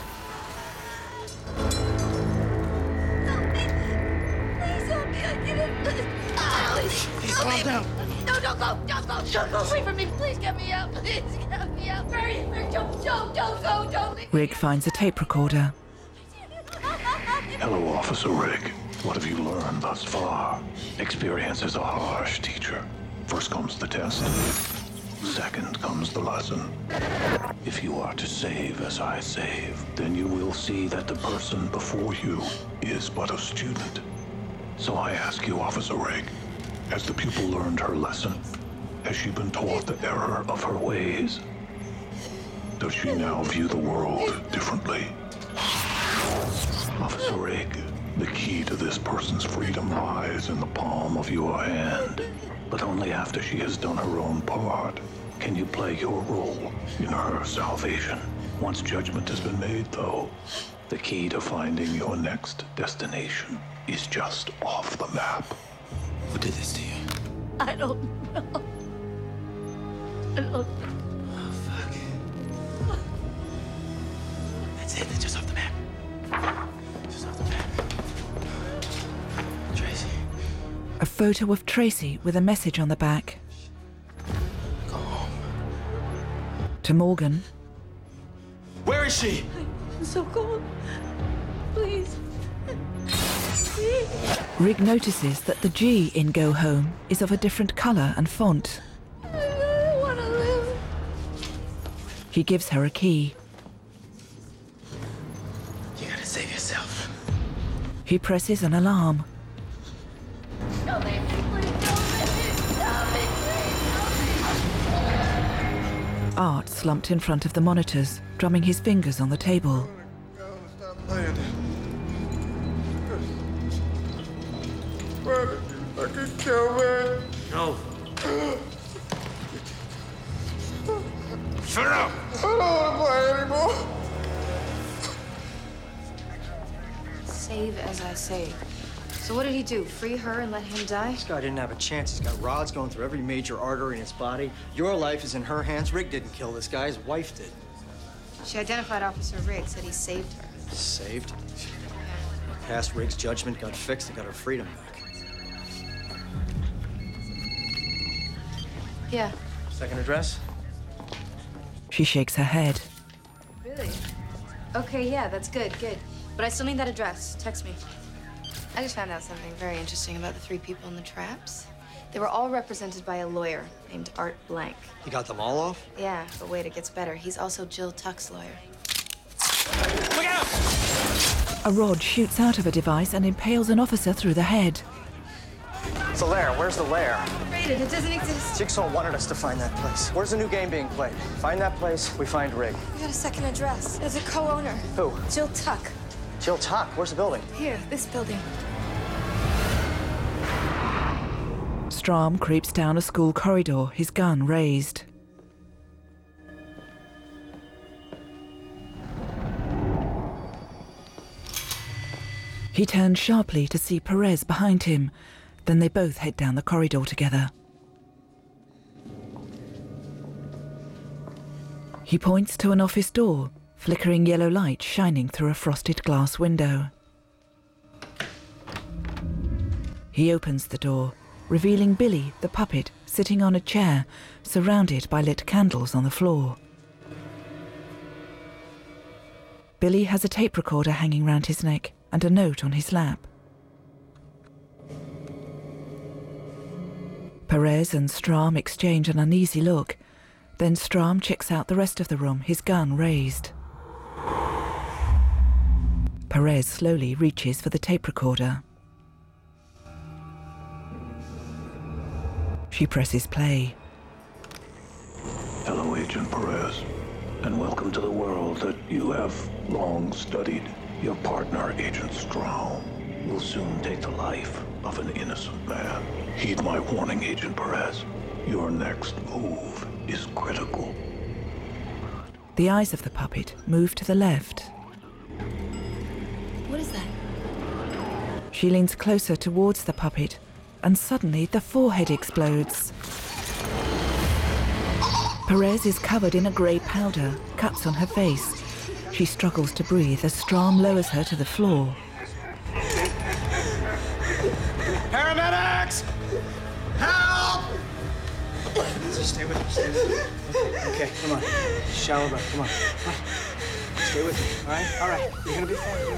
Please help me. I get it. Please. Calm down. No, don't go. Don't go. Don't go away from me. Please get me out. Please get me out. Hurry. Hurry. Don't, don't, don't go. Don't leave. Rig finds a tape recorder. Hello, Officer Rig. What have you learned thus far? Experience is a harsh teacher. First comes the test. Second comes the lesson. If you are to save as I save, then you will see that the person before you is but a student. So I ask you, Officer Rig, has the pupil learned her lesson? Has she been taught the error of her ways? Does she now view the world differently? Officer Rig, The key to this person's freedom lies in the palm of your hand. But only after she has done her own part can you play your role in her salvation. Once judgment has been made, though, the key to finding your next destination is just off the map. Who did this to you? I don't know. I don't know. Oh, fuck. That's it. That's just off the map. Just off the map. Tracy. A photo of Tracy with a message on the back. Go home. To Morgan. Where is she? I'm so cold. Please. Please. Rig notices that the G in Go Home is of a different colour and font. I really want to live. He gives her a key. You gotta save yourself. He presses an alarm. Don't leave me, please. Don't leave me. Don't leave me. Please. Art slumped in front of the monitors, drumming his fingers on the table. I could kill me. No. Shut up! I don't want to play anymore. Save as I say. So what did he do? Free her and let him die? This guy didn't have a chance. He's got rods going through every major artery in his body. Your life is in her hands. Rick didn't kill this guy. His wife did. She identified Officer Riggs, said he saved her. Saved? Past Rigg's judgment got fixed and got her freedom back. Yeah. Second address? She shakes her head. Really? Okay, yeah, that's good, good. But I still need that address. Text me. I just found out something very interesting about the three people in the traps. They were all represented by a lawyer named Art Blank. You got them all off? Yeah, but wait, it gets better. He's also Jill Tuck's lawyer. Look out! A rod shoots out of a device and impales an officer through the head. It's the lair. Where's the lair? Rated, it doesn't exist. Jigsaw wanted us to find that place. Where's the new game being played? Find that place, we find Rig. We got a second address. There's a co-owner. Who? Jill Tuck. Jill Tuck. Where's the building? Here, this building. Strom creeps down a school corridor, his gun raised. He turns sharply to see Perez behind him. Then they both head down the corridor together. He points to an office door, flickering yellow light shining through a frosted glass window. He opens the door, revealing Billy, the puppet, sitting on a chair, surrounded by lit candles on the floor. Billy has a tape recorder hanging round his neck and a note on his lap. Perez and Strom exchange an uneasy look. Then Strom checks out the rest of the room, his gun raised. Perez slowly reaches for the tape recorder. She presses play. Hello, Agent Perez, and welcome to the world that you have long studied. Your partner, Agent Strom, will soon take the life of an innocent man. Heed my warning, Agent Perez. Your next move is critical. The eyes of the puppet move to the left. What is that? She leans closer towards the puppet, and suddenly the forehead explodes. Perez is covered in a grey powder, cuts on her face. She struggles to breathe as Strom lowers her to the floor. Paramedics! Help! Just stay with me, stay with me. Okay, come on. Shower breath, come on. Come on. Stay with me, all right? All right, you're gonna be fine.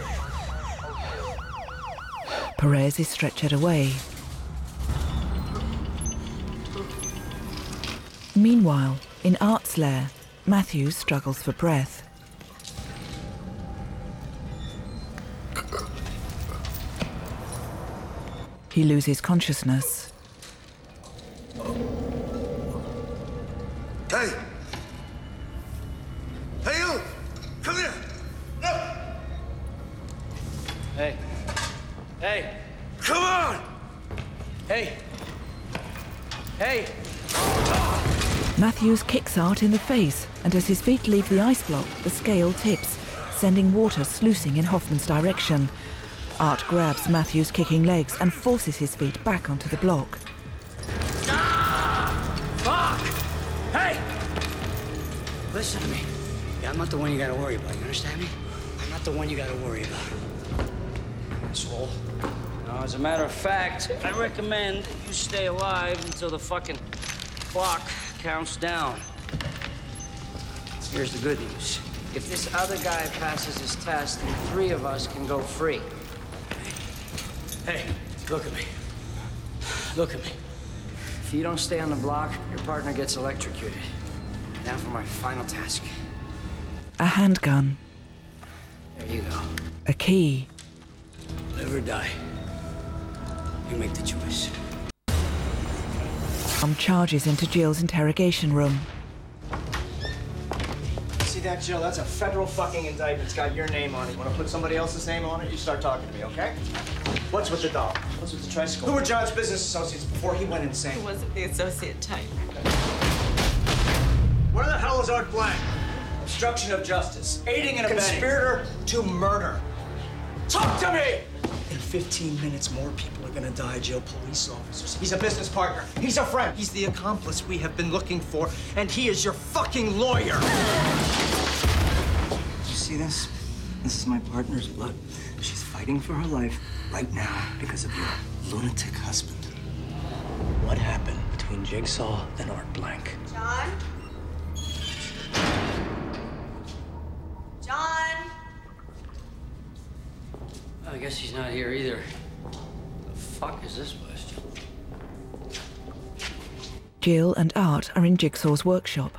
Perez is stretchered away. Meanwhile, in Art's lair, Matthews struggles for breath. He loses consciousness. Hey! Hey, you! Come here! Look! Hey, Hey! Matthews kicks Art in the face, and as his feet leave the ice block, the scale tips, sending water sluicing in Hoffman's direction. Art grabs Matthews' kicking legs and forces his feet back onto the block. Ah! Fuck! Hey! Listen to me. Yeah, I'm not the one you gotta worry about, you understand me? I'm not the one you gotta worry about. Asshole. No, as a matter of fact, I recommend you stay alive until the fucking clock counts down. Here's the good news. If this other guy passes his test, the three of us can go free. Hey, look at me. Look at me. If you don't stay on the block, your partner gets electrocuted. Now for my final task. A handgun. There you go. A key. Live or die. You make the choice. Tom charges into Jill's interrogation room. See that, Jill? That's a federal fucking indictment. It's got your name on it. You want to put somebody else's name on it? You start talking to me, okay? What's with the doll? What's with the tricycle? Who were John's business associates before he went insane? It wasn't the associate type. Where the hell is Art Blank? Obstruction of justice. Aiding and abetting. Conspirator to murder. Talk to me! In fifteen minutes, more people are gonna die, Jill. Police officers. He's a business partner. He's a friend. He's the accomplice we have been looking for, and he is your fucking lawyer. You see this? This is my partner's blood. She's fighting for her life right now because of your lunatic husband. What happened between Jigsaw and Art Blank? John? John? I guess he's not here either. The fuck is this place? Jill and Art are in Jigsaw's workshop.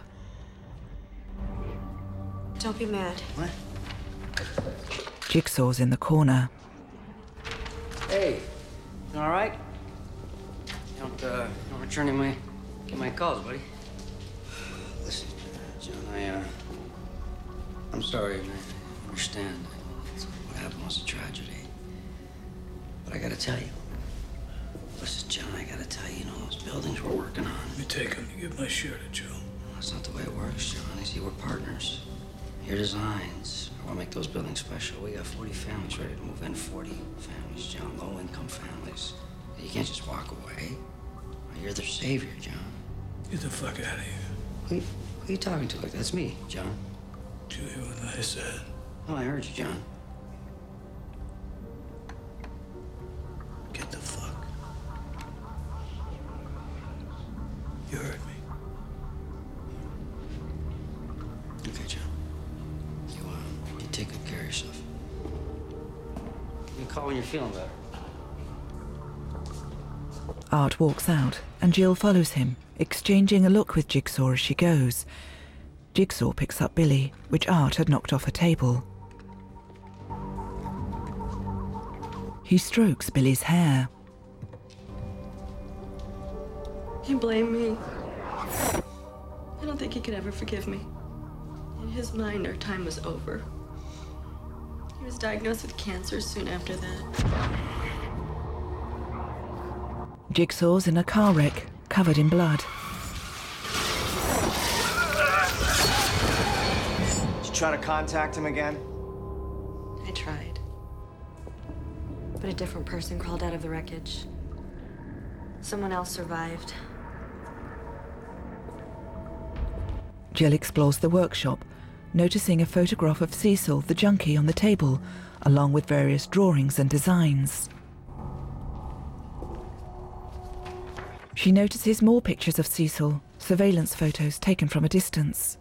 Don't be mad. What? Jigsaw's in the corner. Hey, you all right? You don't, uh, you don't return any my, get my calls, buddy. Listen, John, I, uh, I'm sorry, man. I understand. What happened was a tragedy. But I gotta tell you. Listen, John, I gotta tell you, you know, those buildings we're working on. Let me take them to give my share to Joe. That's not the way it works, John. You see, we're partners. Your designs, I want to make those buildings special. We got forty families ready to move in. forty families, John. Low-income families. You can't just walk away. You're their savior, John. Get the fuck out of here. Who, who are you talking to? Like, that's me, John. Did you hear what I said? Oh, I heard you, John. Get the fuck. You heard me. Okay, John. You, uh, you take good care of yourself. Give me a call when you're feeling better. Art walks out, and Jill follows him, exchanging a look with Jigsaw as she goes. Jigsaw picks up Billy, which Art had knocked off a table. He strokes Billy's hair. He blamed me. I don't think he could ever forgive me. In his mind, our time was over. He was diagnosed with cancer soon after that. Jigsaw's in a car wreck, covered in blood. Did you try to contact him again? I tried. But a different person crawled out of the wreckage. Someone else survived. Jill explores the workshop, noticing a photograph of Cecil, the junkie, on the table, along with various drawings and designs. She notices more pictures of Cecil, surveillance photos taken from a distance.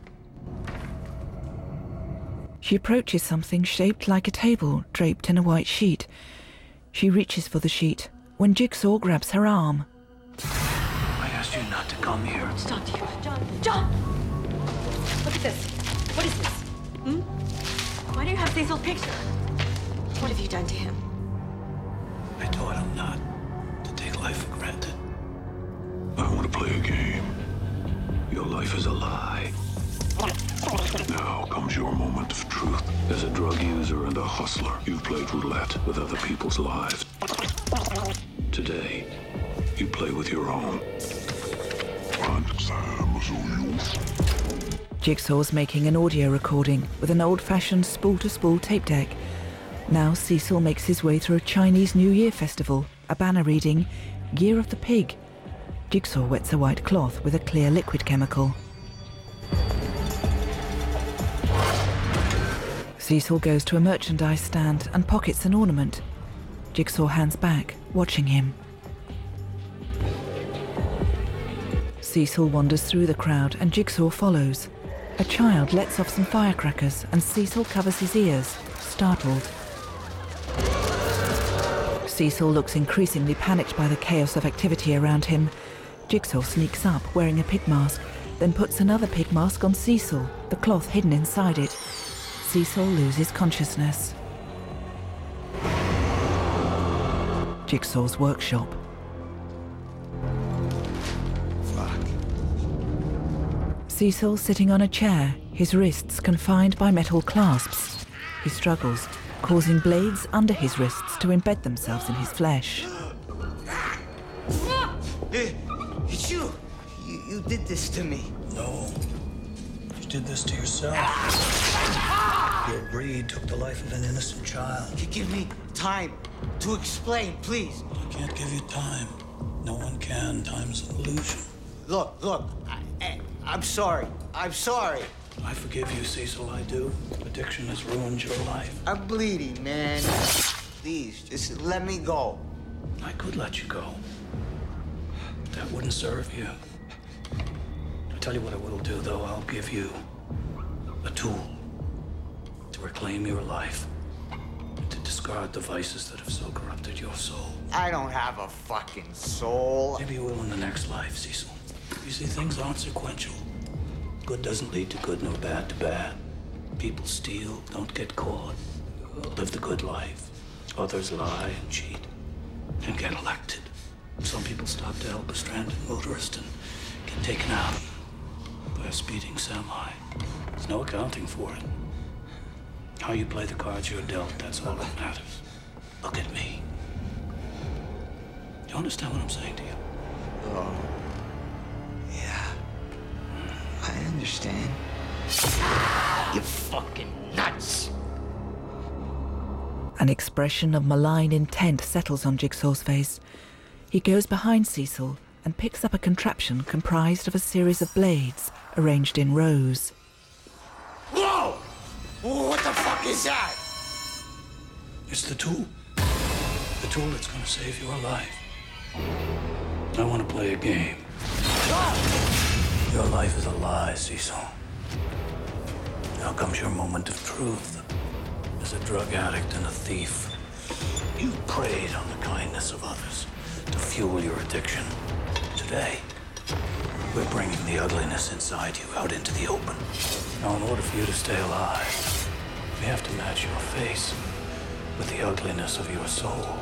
She approaches something shaped like a table draped in a white sheet. She reaches for the sheet when Jigsaw grabs her arm. I asked you not to come here. Stop, dear. John! John! Look at this. What is this? Hmm? Why do you have Cecil's picture? What have you done to him? I taught him not to take life for granted. I want to play a game. Your life is a lie. Now comes your moment of truth. As a drug user and a hustler, you've played roulette with other people's lives. Today, you play with your own. Jigsaw's making an audio recording with an old-fashioned spool-to-spool tape deck. Now Cecil makes his way through a Chinese New Year festival, a banner reading, Year of the Pig. Jigsaw wets a white cloth with a clear liquid chemical. Cecil goes to a merchandise stand and pockets an ornament. Jigsaw hands back, watching him. Cecil wanders through the crowd and Jigsaw follows. A child lets off some firecrackers and Cecil covers his ears, startled. Cecil looks increasingly panicked by the chaos of activity around him. Jigsaw sneaks up, wearing a pig mask, then puts another pig mask on Cecil, the cloth hidden inside it. Cecil loses consciousness. Jigsaw's workshop. Fuck. Cecil sitting on a chair, his wrists confined by metal clasps. He struggles, causing blades under his wrists to embed themselves in his flesh. It, it's you. you. You did this to me. No. You did this to yourself. Your greed took the life of an innocent child. You give me time to explain, please. I can't give you time. No one can. Time's an illusion. Look, look. I, I, I'm sorry. I'm sorry. I forgive you, Cecil, I do. Addiction has ruined your life. I'm bleeding, man. Please, just let me go. I could let you go. But that wouldn't serve you. I'll tell you what I will do, though. I'll give you a tool to reclaim your life, and to discard the vices that have so corrupted your soul. I don't have a fucking soul. Maybe you will in the next life, Cecil. You see, things aren't sequential. Good doesn't lead to good, nor bad to bad. People steal, don't get caught, live the good life. Others lie and cheat and get elected. Some people stop to help a stranded motorist and get taken out by a speeding semi. There's no accounting for it. How you play the cards you're dealt, that's all that matters. Look at me. Do you understand what I'm saying to you? Oh. Yeah. I understand. You fucking nuts! An expression of malign intent settles on Jigsaw's face. He goes behind Cecil and picks up a contraption comprised of a series of blades arranged in rows. Whoa! What the fuck is that? It's the tool. The tool that's gonna save your life. I want to play a game. Your life is a lie, Cecil. Now comes your moment of truth. As a drug addict and a thief, you preyed on the kindness of others to fuel your addiction. Today, we're bringing the ugliness inside you out into the open. Now, in order for you to stay alive, we have to match your face with the ugliness of your soul.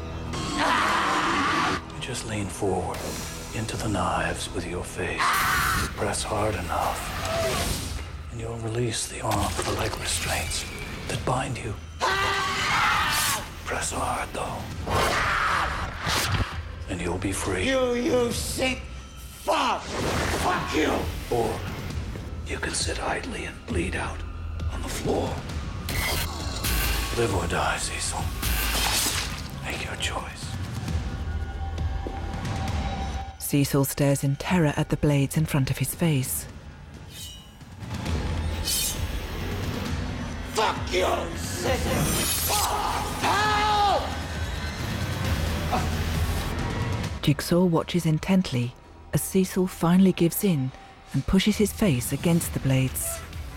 You just lean forward into the knives with your face. Press hard enough, and you'll release the arms, the leg restraints that bind you. Press hard, though, and you'll be free. You, you sick fuck! Fuck you! Or you can sit idly and bleed out on the floor. Live or die, Cecil. Make your choice. Cecil stares in terror at the blades in front of his face. Fuck you, sick fuck! Help! Jigsaw watches intently as Cecil finally gives in and pushes his face against the blades.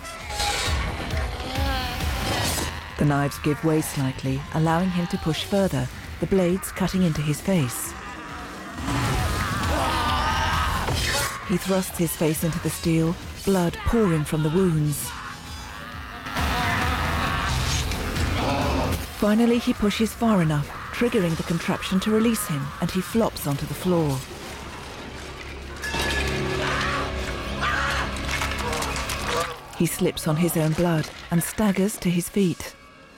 The knives give way slightly, allowing him to push further, the blades cutting into his face. He thrusts his face into the steel, blood pouring from the wounds. Finally, he pushes far enough, triggering the contraption to release him, and he flops onto the floor. He slips on his own blood and staggers to his feet.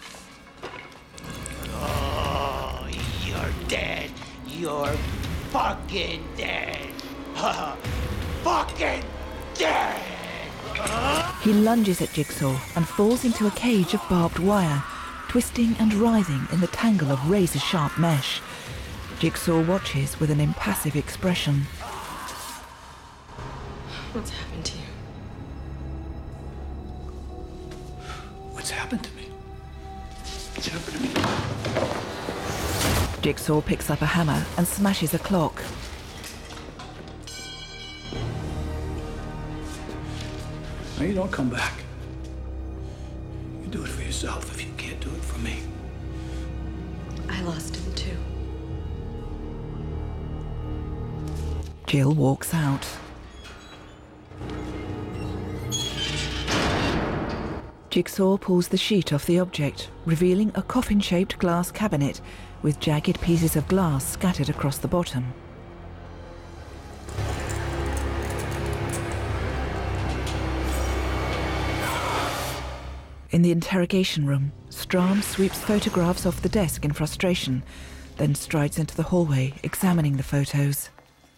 Oh, you're dead. You're fucking dead. fucking dead! He lunges at Jigsaw and falls into a cage of barbed wire, twisting and writhing in the tangle of razor-sharp mesh. Jigsaw watches with an impassive expression. What's happened to you? What's happened to me? What's happened to me? Jigsaw picks up a hammer and smashes a clock. Now, you don't come back. You do it for yourself if you can't do it for me. I lost him too. Jill walks out. Jigsaw pulls the sheet off the object, revealing a coffin-shaped glass cabinet with jagged pieces of glass scattered across the bottom. In the interrogation room, Strahm sweeps photographs off the desk in frustration, then strides into the hallway, examining the photos.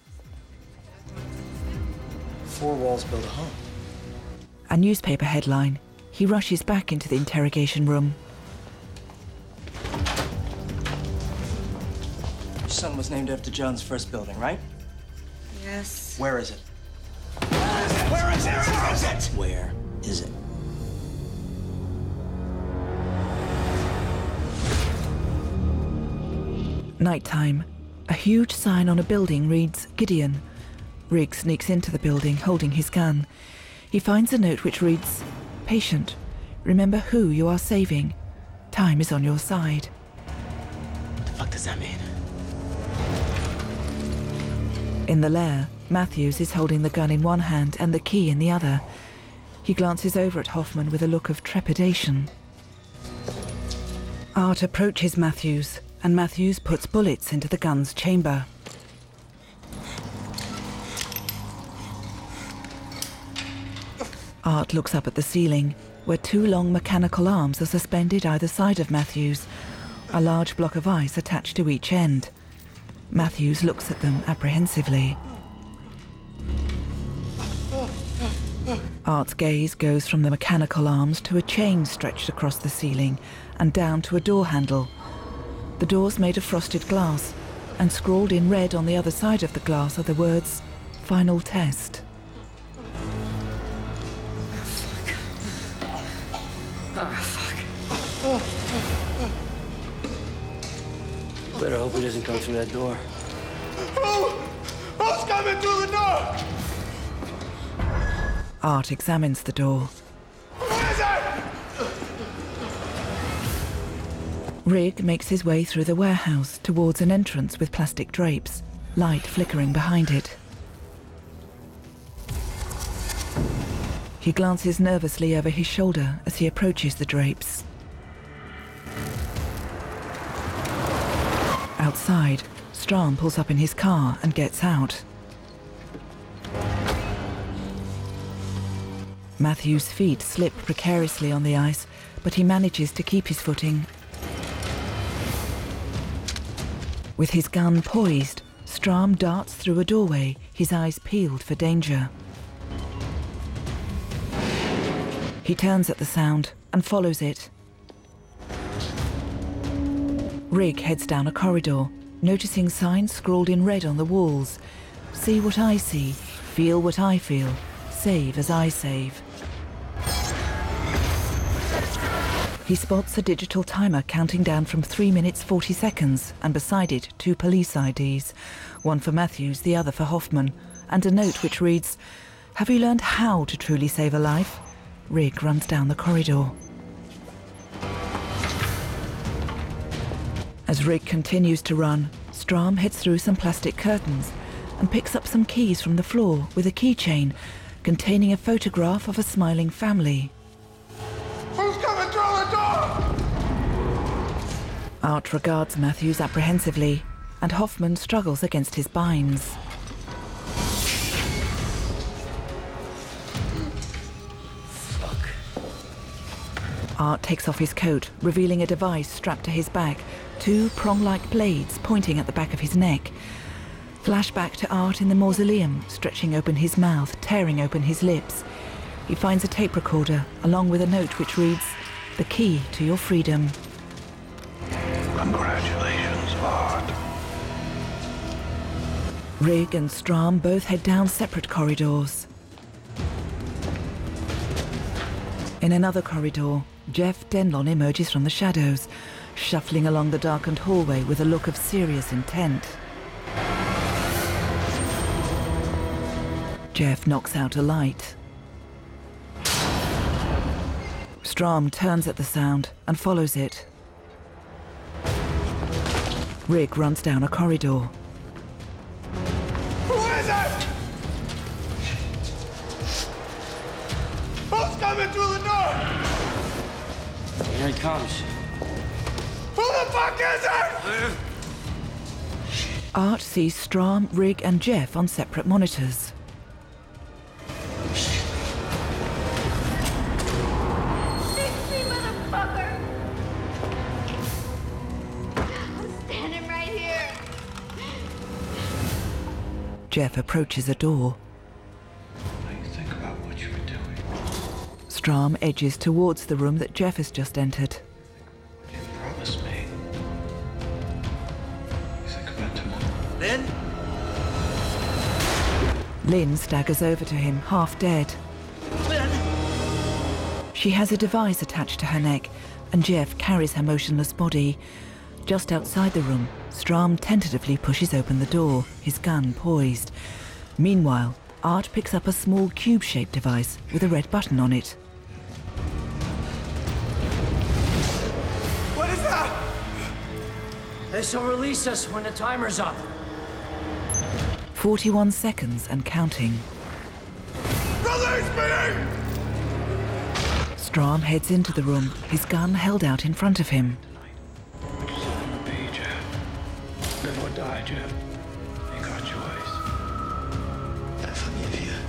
Four walls build a home. A newspaper headline. He rushes back into the interrogation room. Your son was named after John's first building, right? Yes. Where is it? Where is it? Where is it? Where is it? Nighttime. A huge sign on a building reads Gideon. Rigg sneaks into the building holding his gun. He finds a note which reads, "Patient, remember who you are saving. Time is on your side." What the fuck does that mean? In the lair, Matthews is holding the gun in one hand and the key in the other. He glances over at Hoffman with a look of trepidation. Art approaches Matthews, and Matthews puts bullets into the gun's chamber. Art looks up at the ceiling, where two long mechanical arms are suspended either side of Matthews, a large block of ice attached to each end. Matthews looks at them apprehensively. Art's gaze goes from the mechanical arms to a chain stretched across the ceiling and down to a door handle. The door's made of frosted glass, and scrawled in red on the other side of the glass are the words, "Final Test." Oh, fuck. Better hope he doesn't come through that door. Who? Who's coming through the door? Art examines the door. Where is it? Rigg makes his way through the warehouse towards an entrance with plastic drapes, light flickering behind it. He glances nervously over his shoulder as he approaches the drapes. Outside, Strahm pulls up in his car and gets out. Matthew's feet slip precariously on the ice, but he manages to keep his footing. With his gun poised, Strahm darts through a doorway, his eyes peeled for danger. He turns at the sound and follows it. Rigg heads down a corridor, noticing signs scrawled in red on the walls. "See what I see, feel what I feel, save as I save." He spots a digital timer counting down from three minutes forty seconds, and beside it two police I Ds, one for Matthews, the other for Hoffman, and a note which reads, "Have you learned how to truly save a life?" Rigg runs down the corridor. As Rigg continues to run, Strahm heads through some plastic curtains and picks up some keys from the floor with a keychain containing a photograph of a smiling family. Who's coming through the door? Art regards Matthews apprehensively, and Hoffman struggles against his binds. Art takes off his coat, revealing a device strapped to his back, two prong-like blades pointing at the back of his neck. Flashback to Art in the mausoleum, stretching open his mouth, tearing open his lips. He finds a tape recorder, along with a note which reads, "The key to your freedom." Congratulations, Art. Rigg and Strahm both head down separate corridors. In another corridor, Jeff Denlon emerges from the shadows, shuffling along the darkened hallway with a look of serious intent. Jeff knocks out a light. Strahm turns at the sound and follows it. Rigg runs down a corridor. Who is it? Who's coming through the door? Here he comes. Who the fuck is it? Art sees Strahm, Rigg and Jeff on separate monitors. Jeff approaches a door. Now you think about what you were doing. Strahm edges towards the room that Jeff has just entered. You promised me. You think about tomorrow. Lynn? Lynn staggers over to him, half dead. Lynn? She has a device attached to her neck, and Jeff carries her motionless body. Just outside the room, Strahm tentatively pushes open the door, his gun poised. Meanwhile, Art picks up a small cube-shaped device with a red button on it. What is that? This will release us when the timer's up. forty-one seconds and counting. Release me! Strahm heads into the room, his gun held out in front of him. Live or die, Jeff. Make our choice. I forgive you.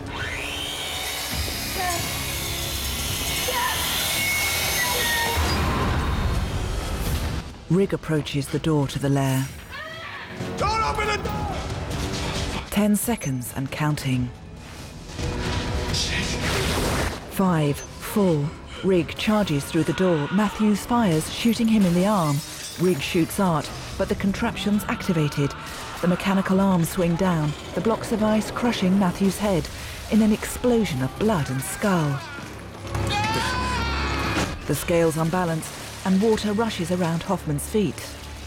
Rigg approaches the door to the lair. Don't open the door! Ten seconds and counting. Five, four. Rigg charges through the door. Matthews fires, shooting him in the arm. Rigg shoots Art, but the contraption's activated. The mechanical arms swing down, the blocks of ice crushing Matthews' head in an explosion of blood and skull. The scales unbalance, and water rushes around Hoffman's feet.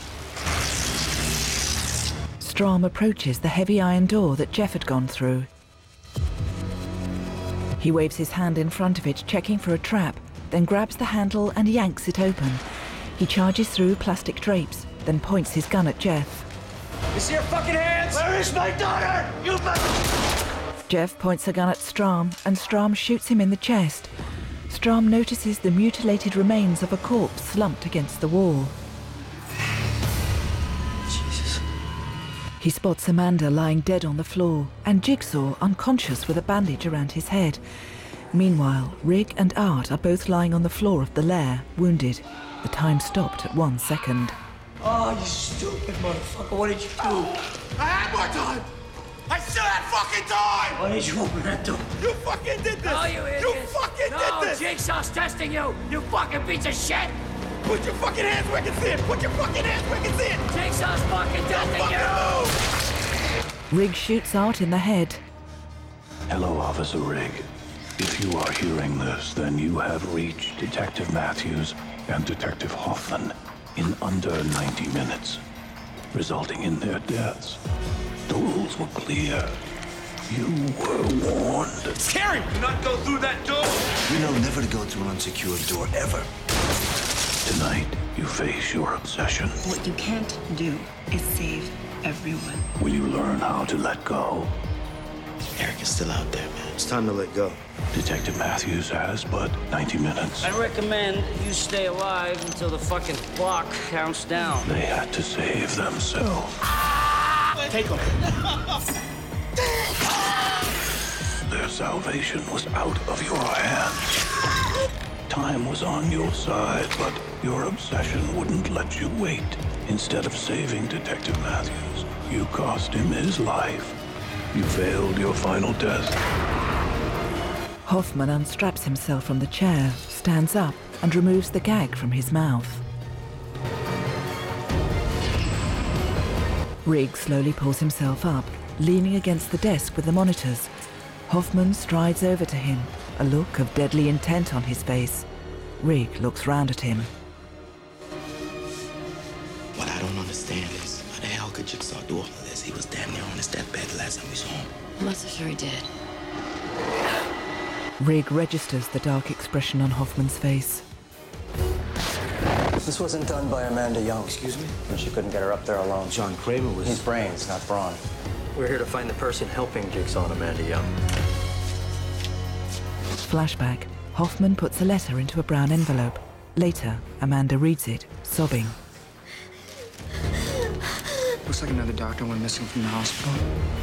Strahm approaches the heavy iron door that Jeff had gone through. He waves his hand in front of it, checking for a trap, then grabs the handle and yanks it open. He charges through plastic drapes, then points his gun at Jeff. You see your fucking hands? Where is my daughter? You Jeff points a gun at Strahm, and Strahm shoots him in the chest. Strahm notices the mutilated remains of a corpse slumped against the wall. Jesus. He spots Amanda lying dead on the floor, and Jigsaw unconscious with a bandage around his head. Meanwhile, Rigg and Art are both lying on the floor of the lair, wounded. The time stopped at one second. Oh, you stupid motherfucker. What did you do? I had more time! I still had fucking time! What did you open that door? You fucking did this! No, you idiot! You fucking no, did this! Jigsaw's testing you! You fucking piece of shit! Put your fucking hands where I can see it! Put your fucking hands where I can see it! Jigsaw's fucking testing you! Move! Rigg shoots Art in the head. Hello, Officer Rigg. If you are hearing this, then you have reached Detective Matthews and Detective Hoffman in under ninety minutes, resulting in their deaths. The rules were clear. You were warned. Scary! Do not go through that door! We know never to go through an unsecured door, ever. Tonight, you face your obsession. What you can't do is save everyone. Will you learn how to let go? Eric is still out there, man. It's time to let go. Detective Matthews has but ninety minutes. I recommend you stay alive until the fucking clock counts down. They had to save themselves. Take them. Their salvation was out of your hands. Time was on your side, but your obsession wouldn't let you wait. Instead of saving Detective Matthews, You cost him his life. You failed your final test. Hoffman unstraps himself from the chair, stands up, and removes the gag from his mouth. Rigg slowly pulls himself up, leaning against the desk with the monitors. Hoffman strides over to him, a look of deadly intent on his face. Rigg looks round at him. What I don't understand is, how the hell could Jigsaw do all of this? He was damn near on his deathbed the last time we saw him. I'm not so sure he did. Rigg registers the dark expression on Hoffman's face. This wasn't done by Amanda Young. Excuse me? And she couldn't get her up there alone. John Kramer was... He's brains, not brawn. We're here to find the person helping Jigsaw and Amanda Young. Flashback. Hoffman puts a letter into a brown envelope. Later, Amanda reads it, sobbing. Looks like another doctor went missing from the hospital.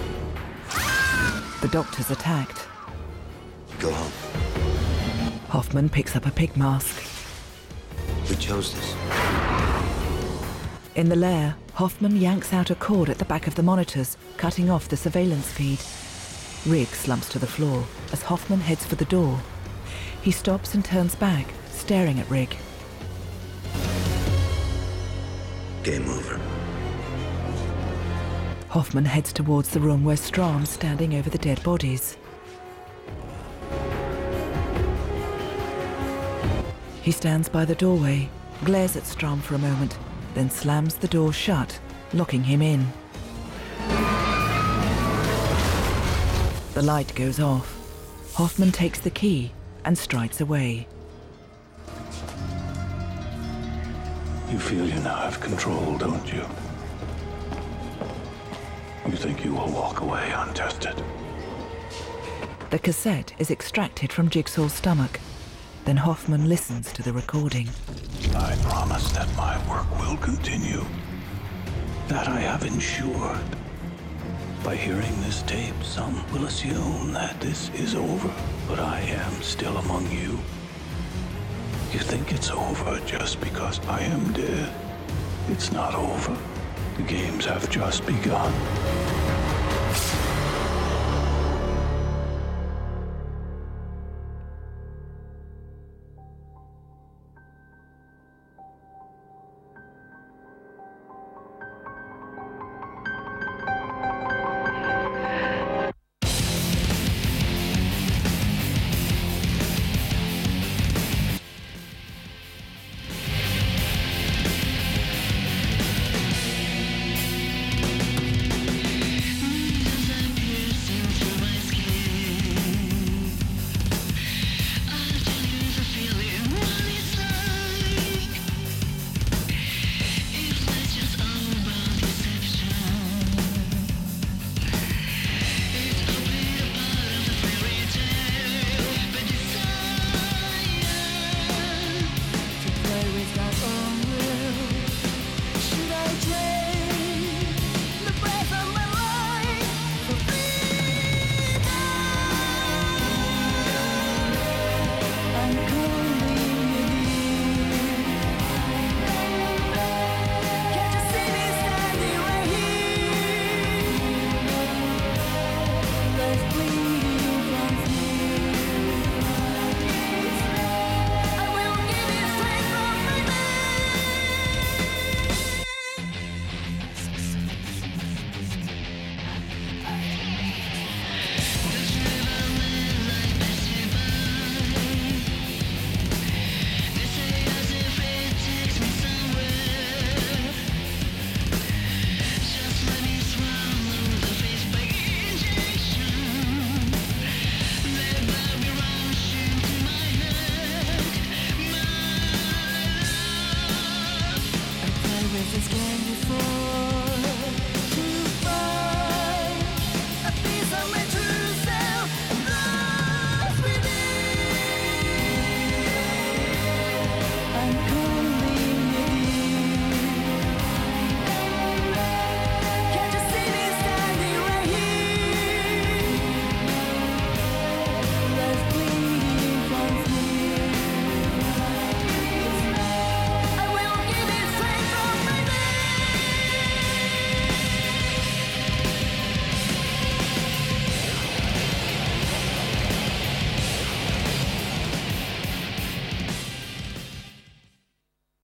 The doctor's attacked. Go home. Hoffman picks up a pig mask. We chose this. In the lair, Hoffman yanks out a cord at the back of the monitors, cutting off the surveillance feed. Rigg slumps to the floor as Hoffman heads for the door. He stops and turns back, staring at Rigg. Game over. Hoffman heads towards the room where Strahm's standing over the dead bodies. He stands by the doorway, glares at Strahm for a moment, then slams the door shut, locking him in. The light goes off. Hoffman takes the key and strides away. You feel you now have control, don't you? You think you will walk away untested? The cassette is extracted from Jigsaw's stomach. Then Hoffman listens to the recording. I promise that my work will continue. That I have ensured. By hearing this tape, some will assume that this is over, but I am still among you. You think it's over just because I am dead. It's not over. The games have just begun.